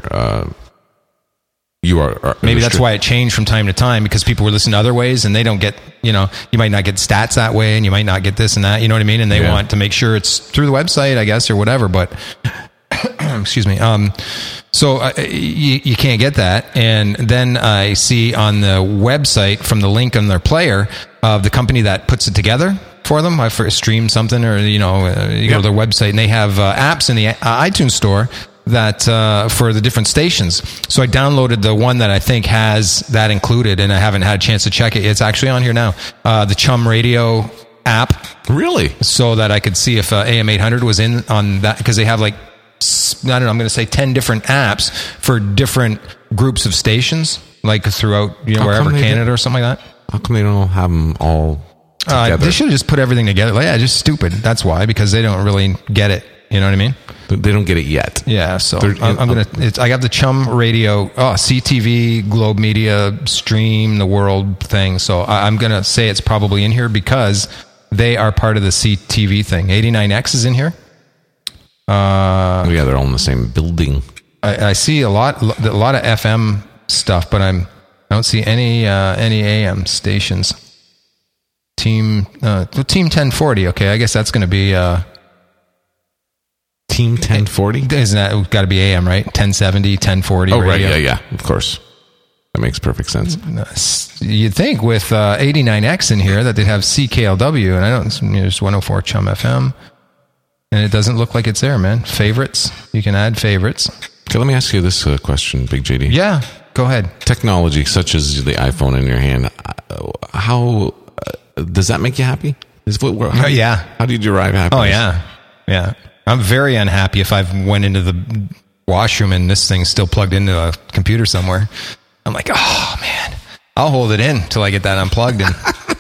URL. Maybe that's why it changed from time to time, because people were listening other ways, and they don't get, you might not get stats that way, and you might not get this and that, you know what I mean? And they want to make sure it's through the website, I guess, or whatever, but excuse me. So you can't get that. And then I see on the website from the link on their player of the company that puts it together for them. I streamed something, or, you go to their website, and they have apps in the iTunes store that for the different stations. So I downloaded the one that I think has that included, and I haven't had a chance to check it. It's actually on here now. The Chum Radio app. Really? So that I could see if AM 800 was in on that, because they have like, I don't know, I'm going to say 10 different apps for different groups of stations, like throughout, wherever, Canada or something like that. How come they don't have them all together? They should have just put everything together. Just stupid. That's why, because they don't really get it. You know what I mean? They don't get it yet. Yeah, so I got the Chum Radio, CTV, Globe Media, Stream, the World thing. So I'm going to say it's probably in here because they are part of the CTV thing. 89X is in here. They're all in the same building. I see a lot of FM stuff, but I don't see any AM stations. Team 1040. Okay, I guess that's going to be Team 1040. Isn't that got to be AM, right? 1070, 1040. Oh, radio. right, yeah, of course. That makes perfect sense. You'd think with 89X in here that they'd have CKLW, and I don't. There's 104 Chum FM. And it doesn't look like it's there, man. Favorites. You can add favorites. Okay, let me ask you this question, Big JD. Yeah, go ahead. Technology such as the iPhone in your hand, how does that make you happy? Yeah. How do you derive happiness? Oh, yeah. Yeah. I'm very unhappy if I've went into the washroom and this thing's still plugged into a computer somewhere. I'm like, oh, man. I'll hold it in till I get that unplugged. And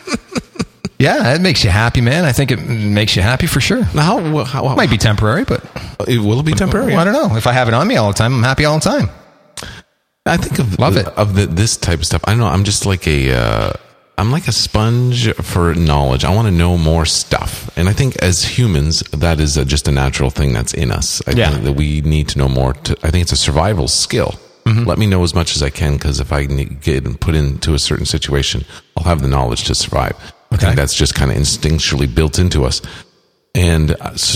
yeah, it makes you happy, man. I think it makes you happy for sure. Now, how it might be temporary, but it will be temporary. I don't know. If I have it on me all the time, I'm happy all the time. I think this type of stuff. I don't know. I'm just like I'm like a sponge for knowledge. I want to know more stuff, and I think as humans, that is just a natural thing that's in us. I think that we need to know more. I think it's a survival skill. Mm-hmm. Let me know as much as I can, because if I get put into a certain situation, I'll have the knowledge to survive. I think that's just kind of instinctually built into us. And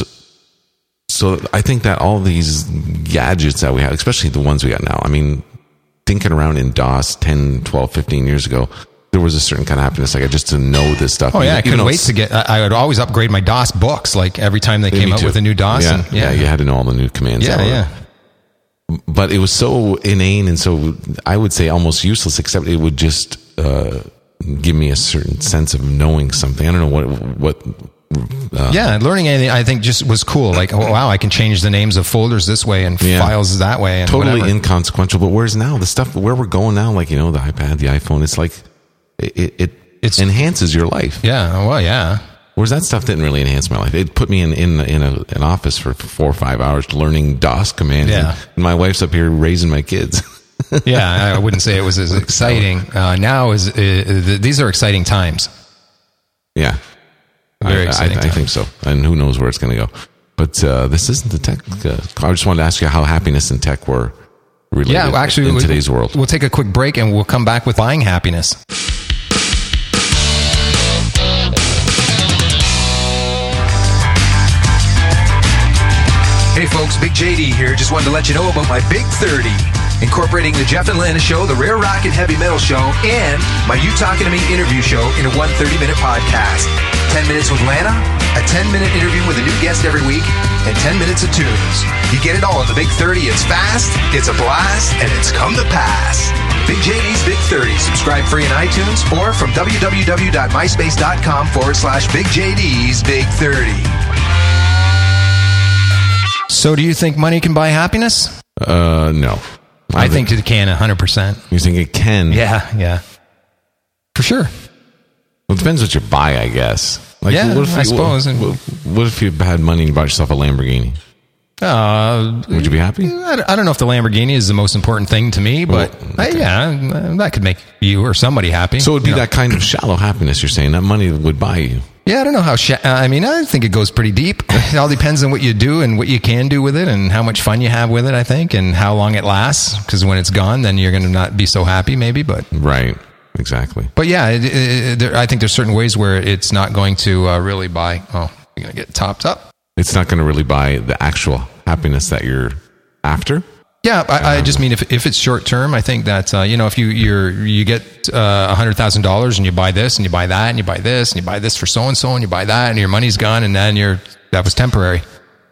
so I think that all these gadgets that we have, especially the ones we got now, I mean, thinking around in DOS 10, 12, 15 years ago, there was a certain kind of happiness, like just to know this stuff. Oh, yeah, I couldn't wait to get... I would always upgrade my DOS books, like every time they came out with a new DOS. Yeah, you had to know all the new commands. Yeah. But it was so inane and so, I would say, almost useless, except it would just... give me a certain sense of knowing something. I don't know what learning anything I think just was cool. Like, oh wow, I can change the names of folders this way and files that way, and totally whatever. Inconsequential. But whereas now the stuff where we're going now, like the iPad, the iPhone, it's like it enhances your life. Yeah, well, yeah. Whereas that stuff didn't really enhance my life. It put me in an office for 4 or 5 hours learning DOS commands. Yeah. And my wife's up here raising my kids. Yeah, I wouldn't say it was as exciting. Now these are exciting times. Yeah, very exciting. I think so, and who knows where it's going to go. But this isn't the tech. I just wanted to ask you how happiness and tech were related in today's world. We'll take a quick break and we'll come back with buying happiness. Hey folks, Big JD here. Just wanted to let you know about my Big 30. incorporating the Jeff and Lana Show, the Rare Rock and Heavy Metal Show, and my You Talking to Me interview show in a 130-minute podcast. 10 minutes with Lana, a 10-minute interview with a new guest every week, and 10 minutes of tunes. You get it all in the Big 30. It's fast, it's a blast, and it's come to pass. Big JD's Big 30. Subscribe free in iTunes or from www.myspace.com/Big JD's Big 30. So do you think money can buy happiness? No. I think it can 100%. You think it can? Yeah. For sure. Well, it depends what you buy, I guess. Like, Yeah, I suppose. What if you had money and you bought yourself a Lamborghini? Would you be happy? I don't know if the Lamborghini is the most important thing to me, but that could make you or somebody happy. So it would be that kind of shallow happiness you're saying that money would buy you. Yeah, I don't know how. I think it goes pretty deep. It all depends on what you do and what you can do with it, and how much fun you have with it. I think, and how long it lasts. Because when it's gone, then you're going to not be so happy, maybe. But right, exactly. But yeah, I think there's certain ways where it's not going to really buy. Oh, you're going to get topped up. It's not going to really buy the actual happiness that you're after. Yeah, I just mean if it's short term, I think that if you get $100,000 and you buy this and you buy that and you buy this and you buy this for so and so and you buy that and your money's gone and then that was temporary.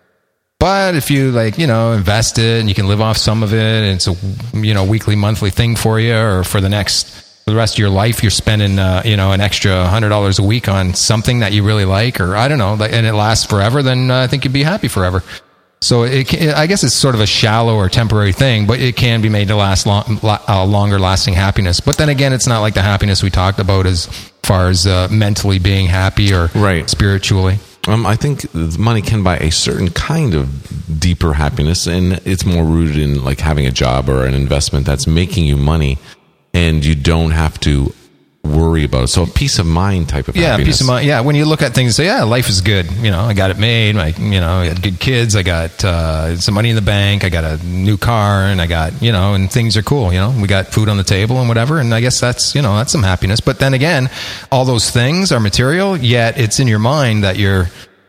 But if you invest it and you can live off some of it and it's a weekly, monthly thing for you, or for the rest of your life you're spending an extra $100 a week on something that you really like, or I don't know, and it lasts forever, then I think you'd be happy forever. So I guess it's sort of a shallow or temporary thing, but it can be made to last longer lasting happiness. But then again, it's not like the happiness we talked about as far as mentally being happy or spiritually. I think money can buy a certain kind of deeper happiness, and it's more rooted in like having a job or an investment that's making you money, and you don't have to worry about it. So a peace of mind type of happiness. Peace of mind. Yeah, when you look at things and say, yeah, life is good. I got it made. I had good kids. I got some money in the bank. I got a new car, and I got and things are cool. We got food on the table and whatever. And I guess that's that's some happiness. But then again, all those things are material. Yet it's in your mind that you're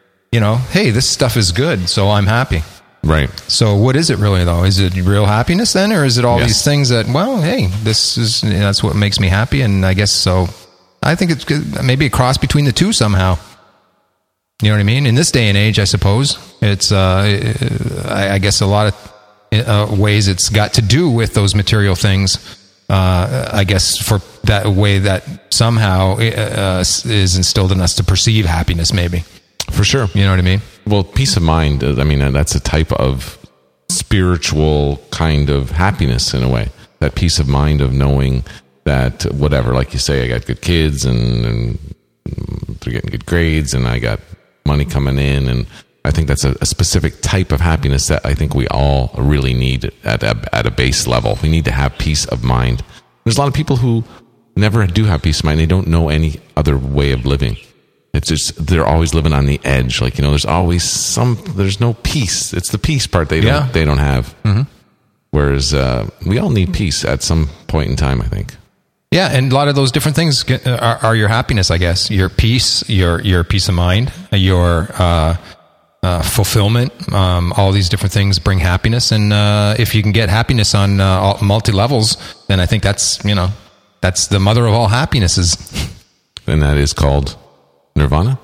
hey, this stuff is good, so I'm happy. Right. So what is it really, though? Is it real happiness then, or is it all these things that, well, hey, this is that's what makes me happy, and I guess so. I think it's maybe a cross between the two somehow. You know what I mean? In this day and age, I suppose it's I guess a lot of ways it's got to do with those material things. I guess for that way that somehow is instilled in us to perceive happiness, maybe. For sure. You know what I mean? Well, peace of mind, that's a type of spiritual kind of happiness in a way. That peace of mind of knowing that whatever, like you say, I got good kids and they're getting good grades and I got money coming in. And I think that's a specific type of happiness that I think we all really need at a base level. We need to have peace of mind. There's a lot of people who never do have peace of mind. They don't know any other way of living. It's just they're always living on the edge. Like there's always there's no peace. It's the peace part they don't have. Mm-hmm. Whereas we all need peace at some point in time, I think. Yeah, and a lot of those different things are your happiness, I guess. Your peace, your peace of mind, your fulfillment. All these different things bring happiness, and if you can get happiness on multi levels, then I think that's the mother of all happinesses. And that is called Nirvana.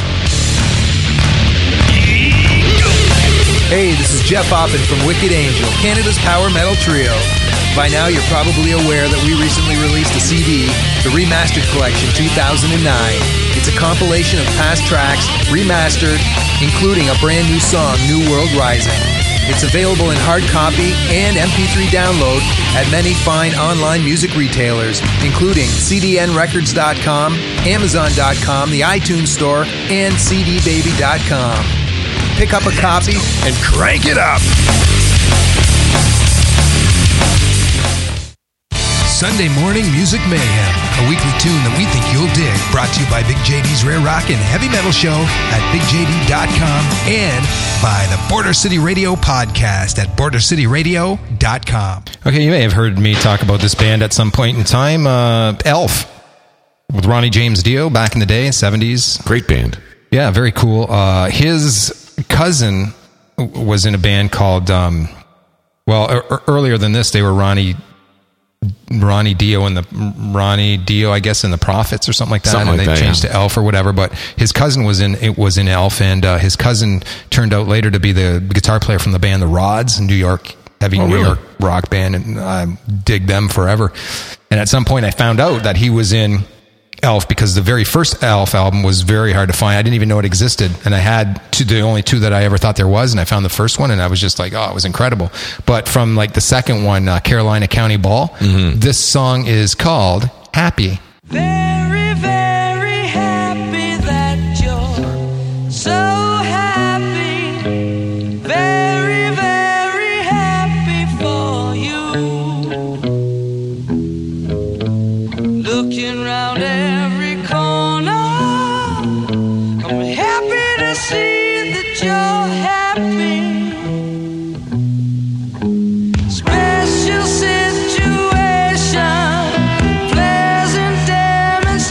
Hey, this is Jeff Oppen from Wicked Angel, Canada's power metal trio. By now, you're probably aware that we recently released a CD, the Remastered Collection 2009. It's a compilation of past tracks, remastered, including a brand new song, New World Rising. It's available in hard copy and MP3 download at many fine online music retailers, including cdnrecords.com, amazon.com, the iTunes Store, and cdbaby.com. Pick up a copy and crank it up! Sunday Morning Music Mayhem, a weekly tune that we think you'll dig. Brought to you by Big JD's Rare Rock and Heavy Metal Show at BigJD.com and by the Border City Radio podcast at BorderCityRadio.com. Okay, you may have heard me talk about this band at some point in time. Elf, with Ronnie James Dio back in the day, 70s. Great band. Yeah, very cool. His cousin was in a band called Well, earlier than this, they were Ronnie Dio and Ronnie Dio, I guess, in the Prophets or something like that, and they changed to Elf or whatever. But his cousin was in Elf, and his cousin turned out later to be the guitar player from the band The Rods, New York rock band, and I dig them forever. And at some point, I found out that he was in Elf because the very first Elf album was very hard to find. I didn't even know it existed, and I had the only two that I ever thought there was, and I found the first one, and I was just like, oh, it was incredible. But from like the second one, Carolina County Ball, this song is called Happy. Very, very happy that you're so happy. Very, very happy for you. Looking round every corner, I'm happy to see that you're happy. Special situation, pleasant demonstration.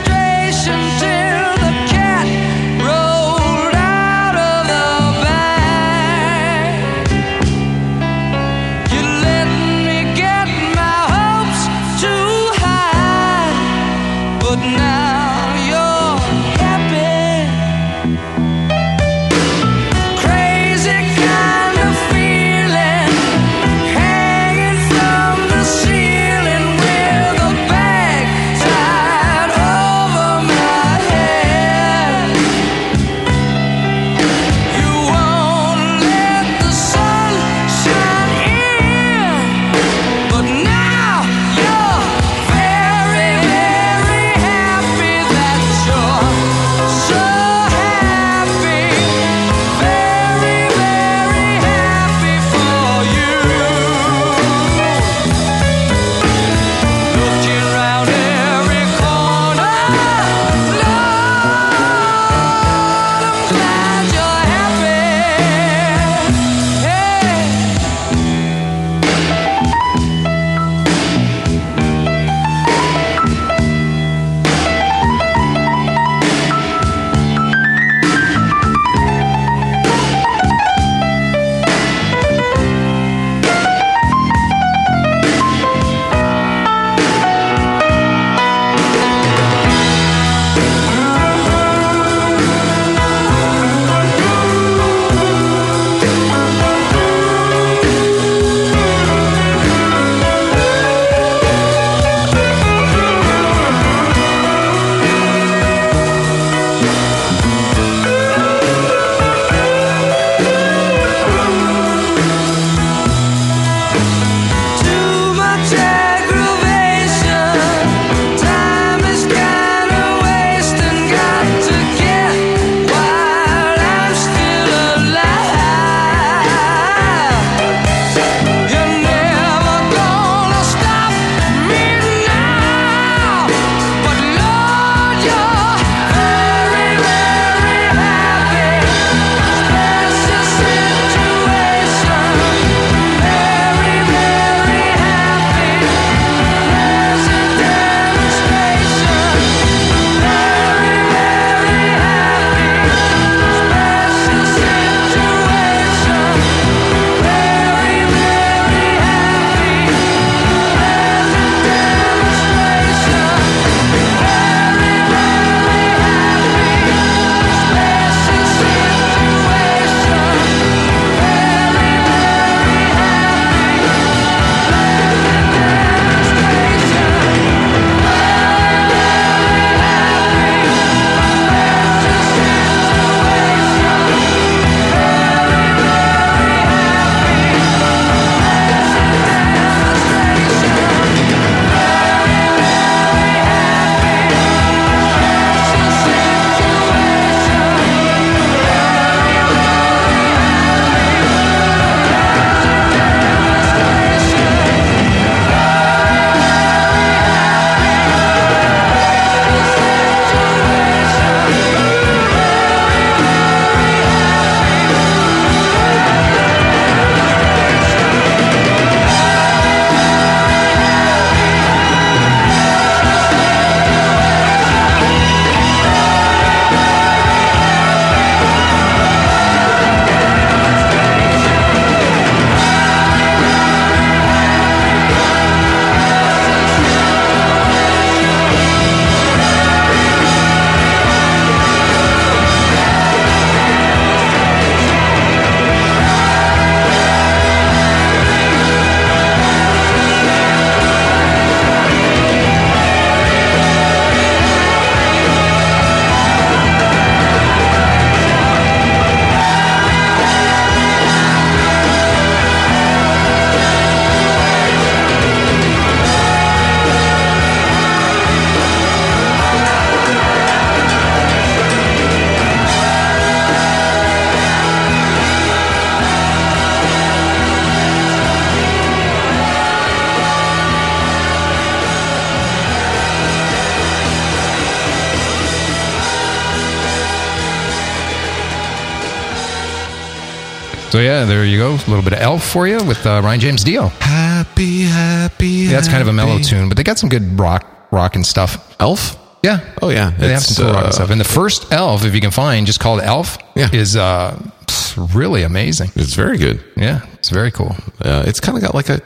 So yeah, there you go. A little bit of Elf for you with Ryan James Dio. Happy, happy. Yeah, that's kind of a mellow tune, but they got some good rock and stuff. Elf? Yeah. Oh, yeah. They have some cool rock and stuff. And the first Elf, if you can find, just called Elf, is really amazing. It's very good. Yeah, it's very cool. It's kind of got like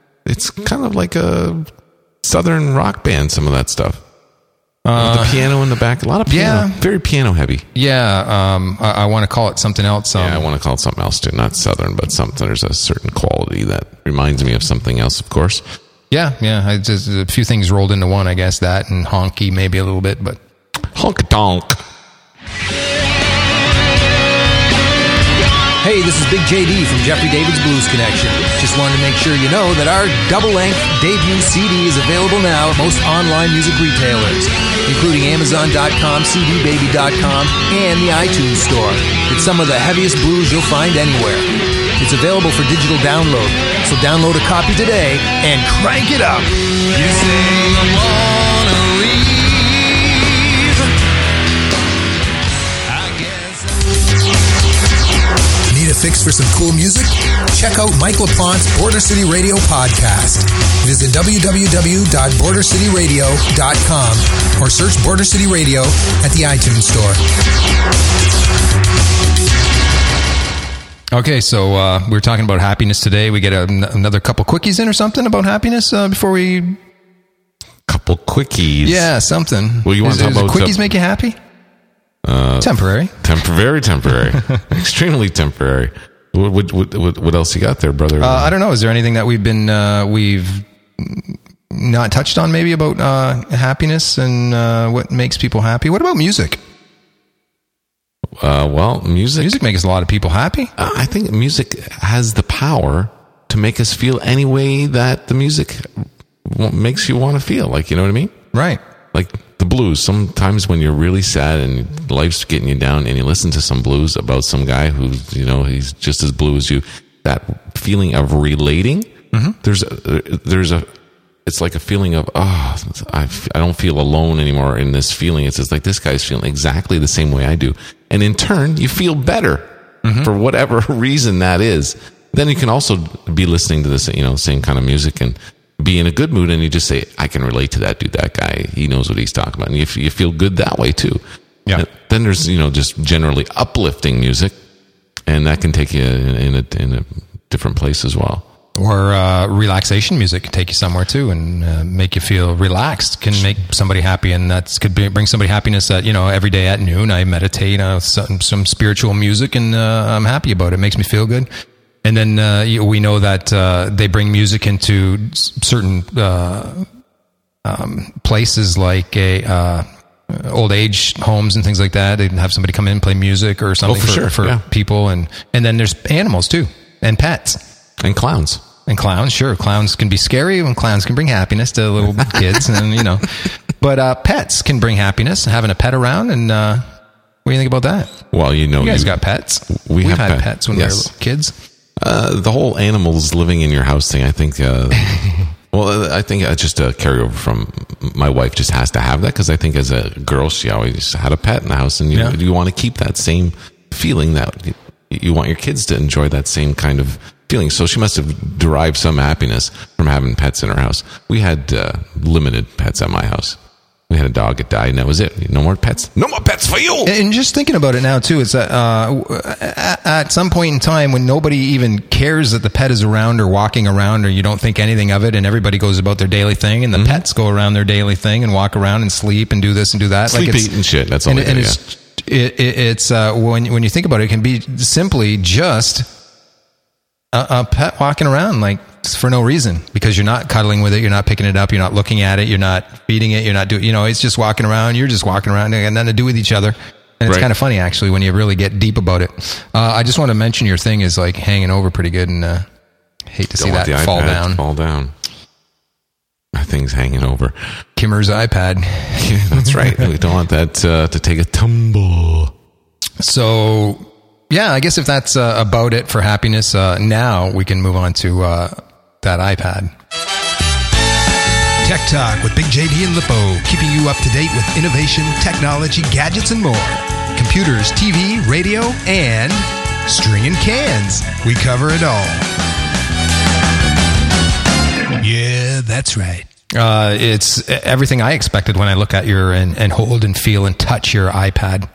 a southern rock band, some of that stuff. With the piano in the back, a lot of piano, very piano heavy. Yeah, I want to call it something else. I want to call it something else too. Not southern, but something. There's a certain quality that reminds me of something else, of course. Yeah. Just a few things rolled into one, I guess. That and honky maybe a little bit, but honk-a-donk. Hey, this is Big JD from Jeffrey David's Blues Connection. Just wanted to make sure you know that our double-length debut CD is available now at most online music retailers, including Amazon.com, CDBaby.com, and the iTunes Store. It's some of the heaviest blues you'll find anywhere. It's available for digital download, so download a copy today and crank it up. You say I wanna leave. Need a fix for some cool music? Check out Mike LaPlante's Border City Radio podcast. Visit www.bordercityradio.com or search Border City Radio at the iTunes Store. Okay, so we were talking about happiness today. We get another couple quickies in or something about happiness before we... Couple quickies. Yeah, something. Well, you want to talk about... Quickies make you happy? Temporary. Very temporary. Extremely temporary. What else you got there, brother? I don't know. Is there anything that we've not touched on maybe about happiness and what makes people happy? What about music? Well, music makes a lot of people happy. I think music has the power to make us feel any way that the music makes you want to feel. Like, you know what I mean? Right. Like the blues. Sometimes when you're really sad and life's getting you down and you listen to some blues about some guy who's, he's just as blue as you, that feeling of relating, it's like a feeling of, I don't feel alone anymore in this feeling. It's just like this guy's feeling exactly the same way I do. And in turn, you feel better for whatever reason that is. Then you can also be listening to this, same kind of music and be in a good mood, and you just say, I can relate to that dude, that guy. He knows what he's talking about. And you feel good that way too. Yeah. And then there's, just generally uplifting music, and that can take you in a different place as well. Or relaxation music can take you somewhere too and make you feel relaxed. Can make somebody happy, and that could bring somebody happiness. That every day at noon I meditate some spiritual music, and I'm happy about it. It makes me feel good. And then we know that they bring music into certain places like old age homes and things like that. They have somebody come in and play music or something for people, and then there's animals too, and pets. And clowns. And clowns, sure. Clowns can be scary, and clowns can bring happiness to little kids. And but pets can bring happiness. Having a pet around, and what do you think about that? Well, you guys got pets. We've had pets when we were little kids. The whole animals living in your house thing, I think. I think just a carryover from my wife just has to have that, because I think as a girl she always had a pet in the house, and you want to keep that same feeling that you want your kids to enjoy that same kind of feeling. So she must have derived some happiness from having pets in her house. We had limited pets at my house. We had a dog that died, and that was it. No more pets. No more pets for you! And just thinking about it now, too, it's at some point in time when nobody even cares that the pet is around or walking around, or you don't think anything of it, and everybody goes about their daily thing, and the pets go around their daily thing and walk around and sleep and do this and do that. Sleep, eat, and shit. That's all they do, It's when you think about it, it can be simply just a pet walking around like for no reason, because you're not cuddling with it, you're not picking it up, you're not looking at it, you're not feeding it, you're not doing, it's just walking around, you're just walking around, and nothing to do with each other. And it's kind of funny actually when you really get deep about it. I just want to mention your thing is like hanging over pretty good, and hate to see that fall down. That thing's hanging over. Kimmer's iPad. Yeah, that's right. We don't want that to take a tumble. So, yeah, I guess if that's about it for happiness, now we can move on to that iPad. Tech Talk with Big JD and Lippo, keeping you up to date with innovation, technology, gadgets, and more. Computers, TV, radio, and string and cans. We cover it all. Yeah, that's right. It's everything I expected when I look at your and hold and feel and touch your iPad.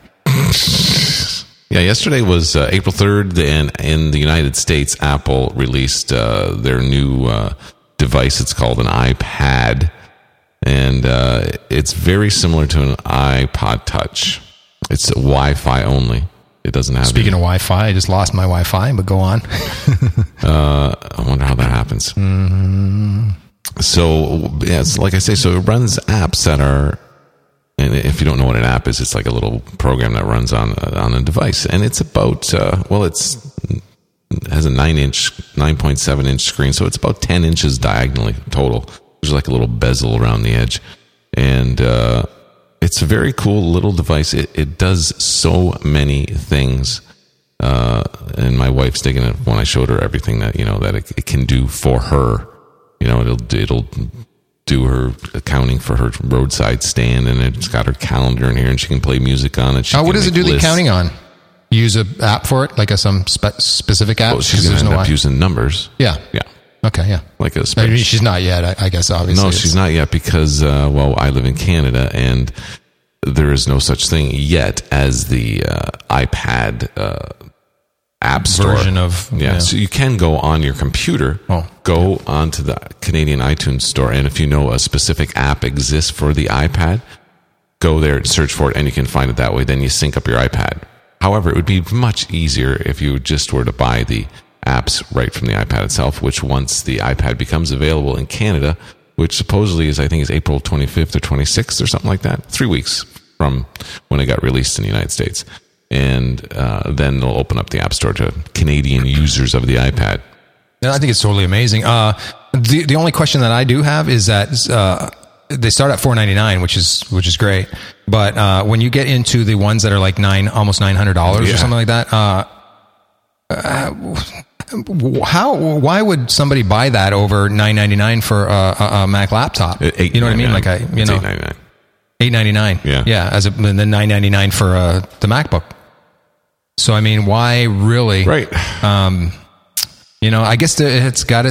Yeah, yesterday was April 3rd, and in the United States, Apple released their new device. It's called an iPad, and it's very similar to an iPod Touch. It's Wi-Fi only. It doesn't have... Speaking of Wi-Fi, I just lost my Wi-Fi, but go on. I wonder how that happens. Mm-hmm. So, yeah, it's like I say, so it runs apps that are... And if you don't know what an app is, it's like a little program that runs on a device. And it's about, it has a 9.7 inch screen. So it's about 10 inches diagonally total. There's like a little bezel around the edge. And it's a very cool little device. It does so many things. And my wife's digging it when I showed her everything that, that it can do for her. It'll do her accounting for her roadside stand, and it's got her calendar in here, and she can play music on it. What does it do the accounting on? You use an app for it, like some specific app? Well, she's going to end up using numbers. Yeah. Yeah. Okay, yeah. Like a I mean, she's not yet, I guess, obviously. No, she's not yet because, I live in Canada, and there is no such thing yet as the iPad app store version of so you can go on your computer, go onto the Canadian iTunes store, and if you know a specific app exists for the iPad, go there and search for it, and you can find it that way. Then you sync up your iPad. However, it would be much easier if you just were to buy the apps right from the iPad itself, which once the iPad becomes available in Canada, which supposedly is April 25th or 26th or something like that, 3 weeks from when it got released in the United States. And then they'll open up the App Store to Canadian users of the iPad. I think it's totally amazing. The only question that I do have is that they start at $499, which is great. But when you get into the ones that are like almost $900 or something like that, why would somebody buy that over $999 for a Mac laptop? You know what I mean? It's $899. $899. Yeah. And then $999 for the MacBook. So, I mean, why really? Right. I guess it's got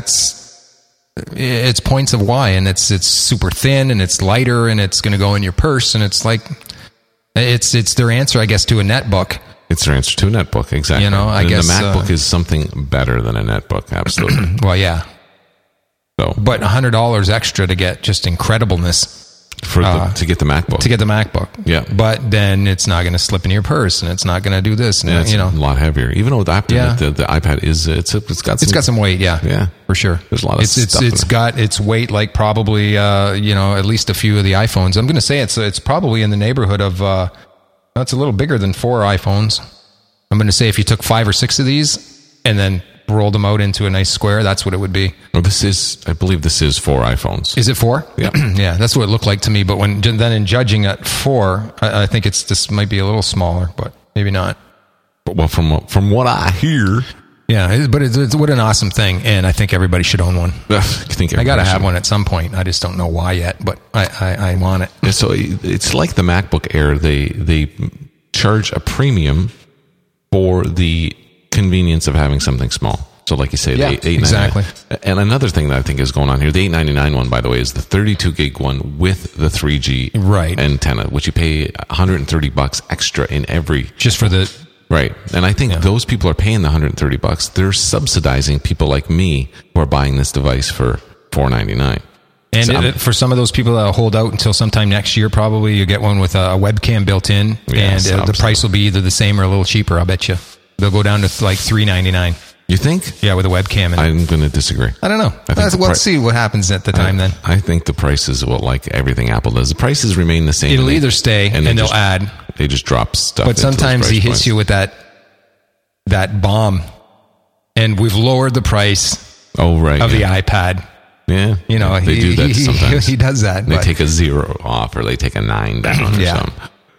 its points of why, and it's super thin, and it's lighter, and it's going to go in your purse, and it's like, it's their answer, I guess, to a netbook. It's their answer to a netbook, exactly. I guess the MacBook is something better than a netbook, absolutely. Well, yeah. So, but $100 extra to get just incredibleness. To get the MacBook. To get the MacBook. Yeah. But then it's not going to slip in your purse, and it's not going to do this. And, it's a lot heavier. Even though the iPad is, it's got some weight, yeah. Yeah. For sure. There's a lot of stuff. It's got its weight like probably, at least a few of the iPhones. I'm going to say it's probably in the neighborhood of, it's a little bigger than 4 iPhones. I'm going to say if you took 5 or 6 of these and then rolled them out into a nice square, that's what it would be. Well, I believe this is 4 iPhones. Is it 4? Yeah. Yeah, that's what it looked like to me. But then in judging at 4, I think this might be a little smaller, but maybe not. Well, from what I hear. Yeah, but it's what an awesome thing, and I think everybody should own one. I got to have one at some point. I just don't know why yet, but I want it. Yeah, so it's like the MacBook Air. They charge a premium for the convenience of having something small. So like you say, the $899. Exactly. And another thing that I think is going on here, the $899 one, by the way, is the 32 gig one with the 3G antenna, which you pay $130 extra in every... Just for the... Right. And I think those people are paying the $130. They're subsidizing people like me who are buying this device for $499. And for some of those people that will hold out until sometime next year, probably you get one with a webcam built in, and the price will be either the same or a little cheaper, I'll bet you. They'll go down to like $399. You think? Yeah, with a webcam. I'm going to disagree. I don't know. Let's see what happens at the time then. I think the prices will, like everything Apple does, the prices remain the same. It'll either stay and they'll add. They just drop stuff. But sometimes he hits you with that bomb. And we've lowered the price of the iPad. Yeah. They do that sometimes. He does that. They take a 0 off or they take a 9 down or something.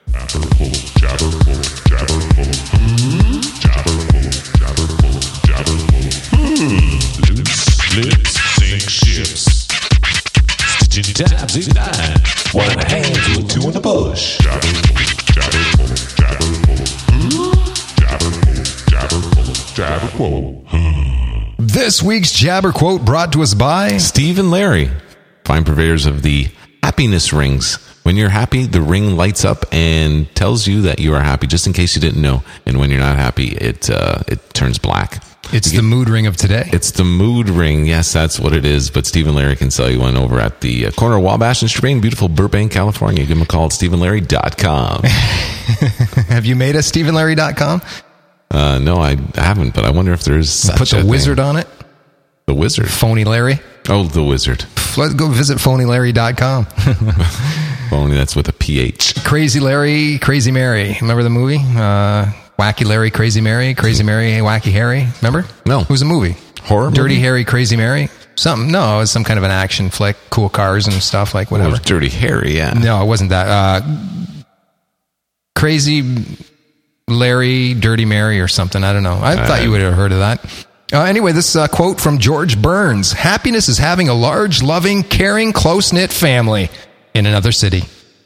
Lips sink ships. Stitching tabs in 9. 1 in the hands with 2 in the bush. Jabber full of Jabber Quote. This week's Jabber Quote brought to us by Steve and Larry, fine purveyors of the happiness rings. When you're happy, the ring lights up and tells you that you are happy, just in case you didn't know. And when you're not happy, it turns black. It's the mood ring of today. It's the mood ring. Yes, that's what it is. But Steve and Larry can sell you one over at the corner of Wabash and Strabane, beautiful Burbank, California. Give them a call at SteveandLarry.com. Have you made a SteveandLarry.com? No, I haven't, but I wonder if there's such Put the wizard on it. The wizard. Phony Larry. Oh, the wizard. Let's go visit PhonyLarry.com. Phony, that's with a PH. Crazy Larry, Crazy Mary. Remember the movie? Wacky Larry, Crazy Mary, Crazy Mary, Wacky Harry. Remember? No. It was a movie. Horror Dirty movie? Harry, Crazy Mary. Something. No, it was some kind of an action flick. Cool cars and stuff, like Well, it whatever. was Dirty Harry, yeah. No, it wasn't that. Crazy Larry, Dirty Mary or something. I don't know. I thought you would have heard of that. Anyway, this quote from George Burns. Happiness is having a large, loving, caring, close-knit family in another city.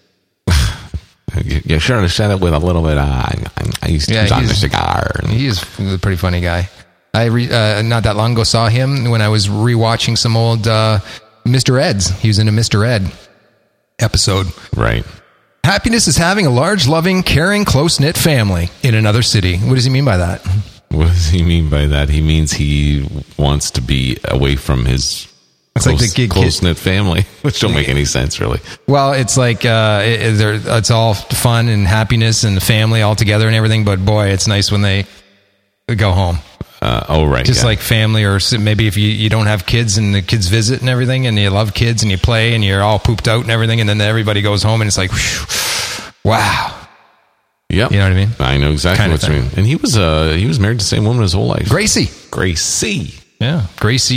You should have said it with a little bit I used to on the cigar. He is a pretty funny guy. I not that long ago saw him when I was rewatching some old Mr. Ed's. He was in a Mr. Ed episode. Right. Happiness is having a large, loving, caring, close-knit family in another city. What does he mean by that? What does he mean by that? He means he wants to be away from his close-knit family, which don't make any sense, really. Well, it's like it's all fun and happiness and the family all together and everything, but boy, it's nice when they go home. Right. Just like family, or maybe if you don't have kids and the kids visit and everything, and you love kids and you play and you're all pooped out and everything, and then everybody goes home and it's like, whew, wow. Yep. You know what I mean? I know exactly Kind of what you mean. And he was married to the same woman his whole life. Gracie. Yeah.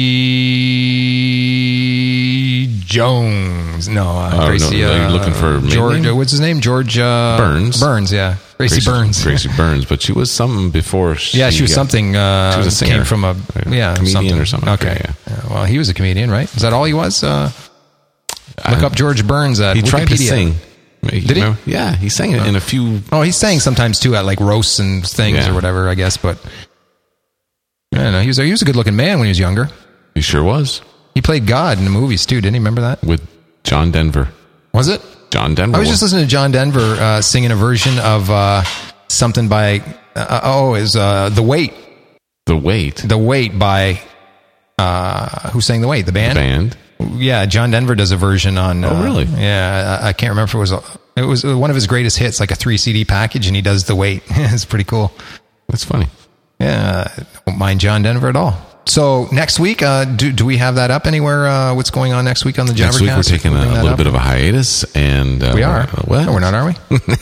Gracie Jones. No, Gracie. No, you're looking for George. What's his name? George Burns. Burns. Yeah, Gracie Burns. Gracie Burns, but she was something before. She was something. She was a singer. Came from a comedian or something. Okay. Yeah. Well, he was a comedian, right? Is that all he was? Look up George Burns at He Wikipedia. tried to sing. Did he? Yeah, he sang it in a few. Oh, he sang sometimes too at like roasts and things or whatever, I guess. But I don't know. He was a good-looking man when he was younger. He sure was. He played God in the movies too. Didn't he? Remember that? With John Denver. Was it? John Denver. I was just listening to John Denver singing a version of something by The Weight. The Weight. The Weight by who sang The Weight? The band. The band. Yeah, John Denver does a version on. Oh, really? Yeah, I can't remember if it was one of his greatest hits, like a 3 CD package, and he does The Weight. It's pretty cool. That's funny. Yeah, I don't mind John Denver at all. So next week, do we have that up anywhere? What's going on next week on the Jabbercast? Next week we're taking a little bit of a hiatus, and we are. What? No, we're not, are we?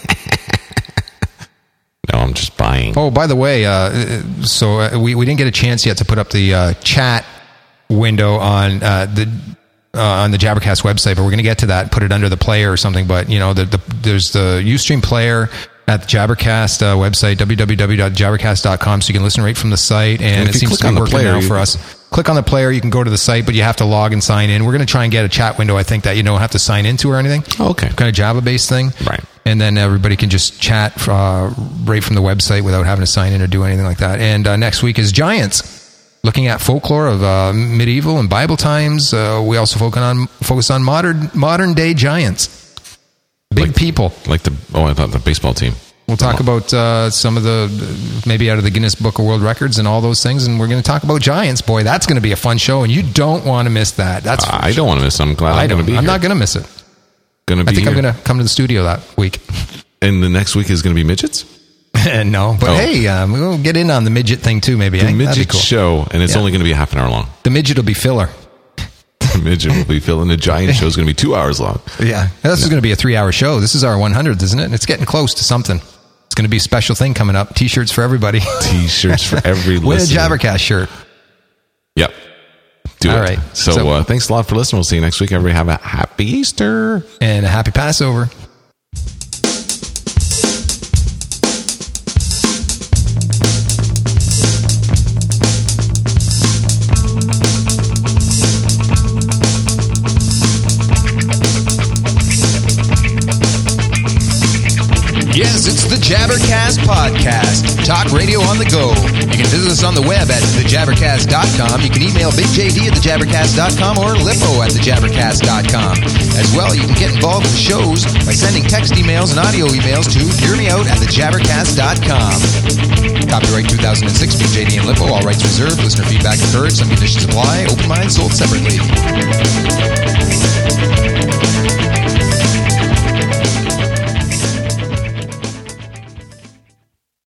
No, I'm just buying. Oh, by the way, so we didn't get a chance yet to put up the chat window on the Jabbercast website, but we're going to get to that and put it under the player or something. But you know, there's the Ustream player at the Jabbercast website, www.jabbercast.com, so you can listen right from the site, and it seems to be working now for us. Click on the player, you can go to the site, but you have to log and sign in. We're going to try and get a chat window, I think, that you don't have to sign into or anything. Oh, okay. Kind of Java-based thing. Right. And then everybody can just chat right from the website without having to sign in or do anything like that. And next week is Giants. Looking at folklore of medieval and Bible times. We also focus on modern day giants. Big people. I thought the baseball team. We'll talk about some of the, maybe out of the Guinness Book of World Records and all those things, and we're going to talk about giants. Boy, that's going to be a fun show, and you don't want to miss that. I don't want to miss it. I'm glad I'm going to be here. I'm not going to miss it. I'm going to come to the studio that week. And the next week is going to be midgets? No, but hey, we'll get in on the midget thing too, maybe. The midget show, and it's only going to be a half an hour long. The midget will be filler. The midget will be filling. The giant show is going to be 2 hours long. Yeah. This is going to be a 3-hour show. This is our 100th, isn't it? It's getting close to something. It's going to be a special thing coming up. T-shirts for everybody. T-shirts for every listener. Win a Jabbercast shirt. Yep. Do All it. right. So thanks a lot for listening. We'll see you next week. Everybody have a happy Easter. And a happy Passover. Yes, because it's the Jabbercast Podcast. Talk radio on the go. You can visit us on the web at thejabbercast.com. You can email BigJD at thejabbercast.com or Lippo at thejabbercast.com. As well, you can get involved with the shows by sending text emails and audio emails to hearmeout at thejabbercast.com. Copyright 2006, Big JD and Lippo. All rights reserved. Listener feedback encouraged. Some conditions apply. Open mind sold separately.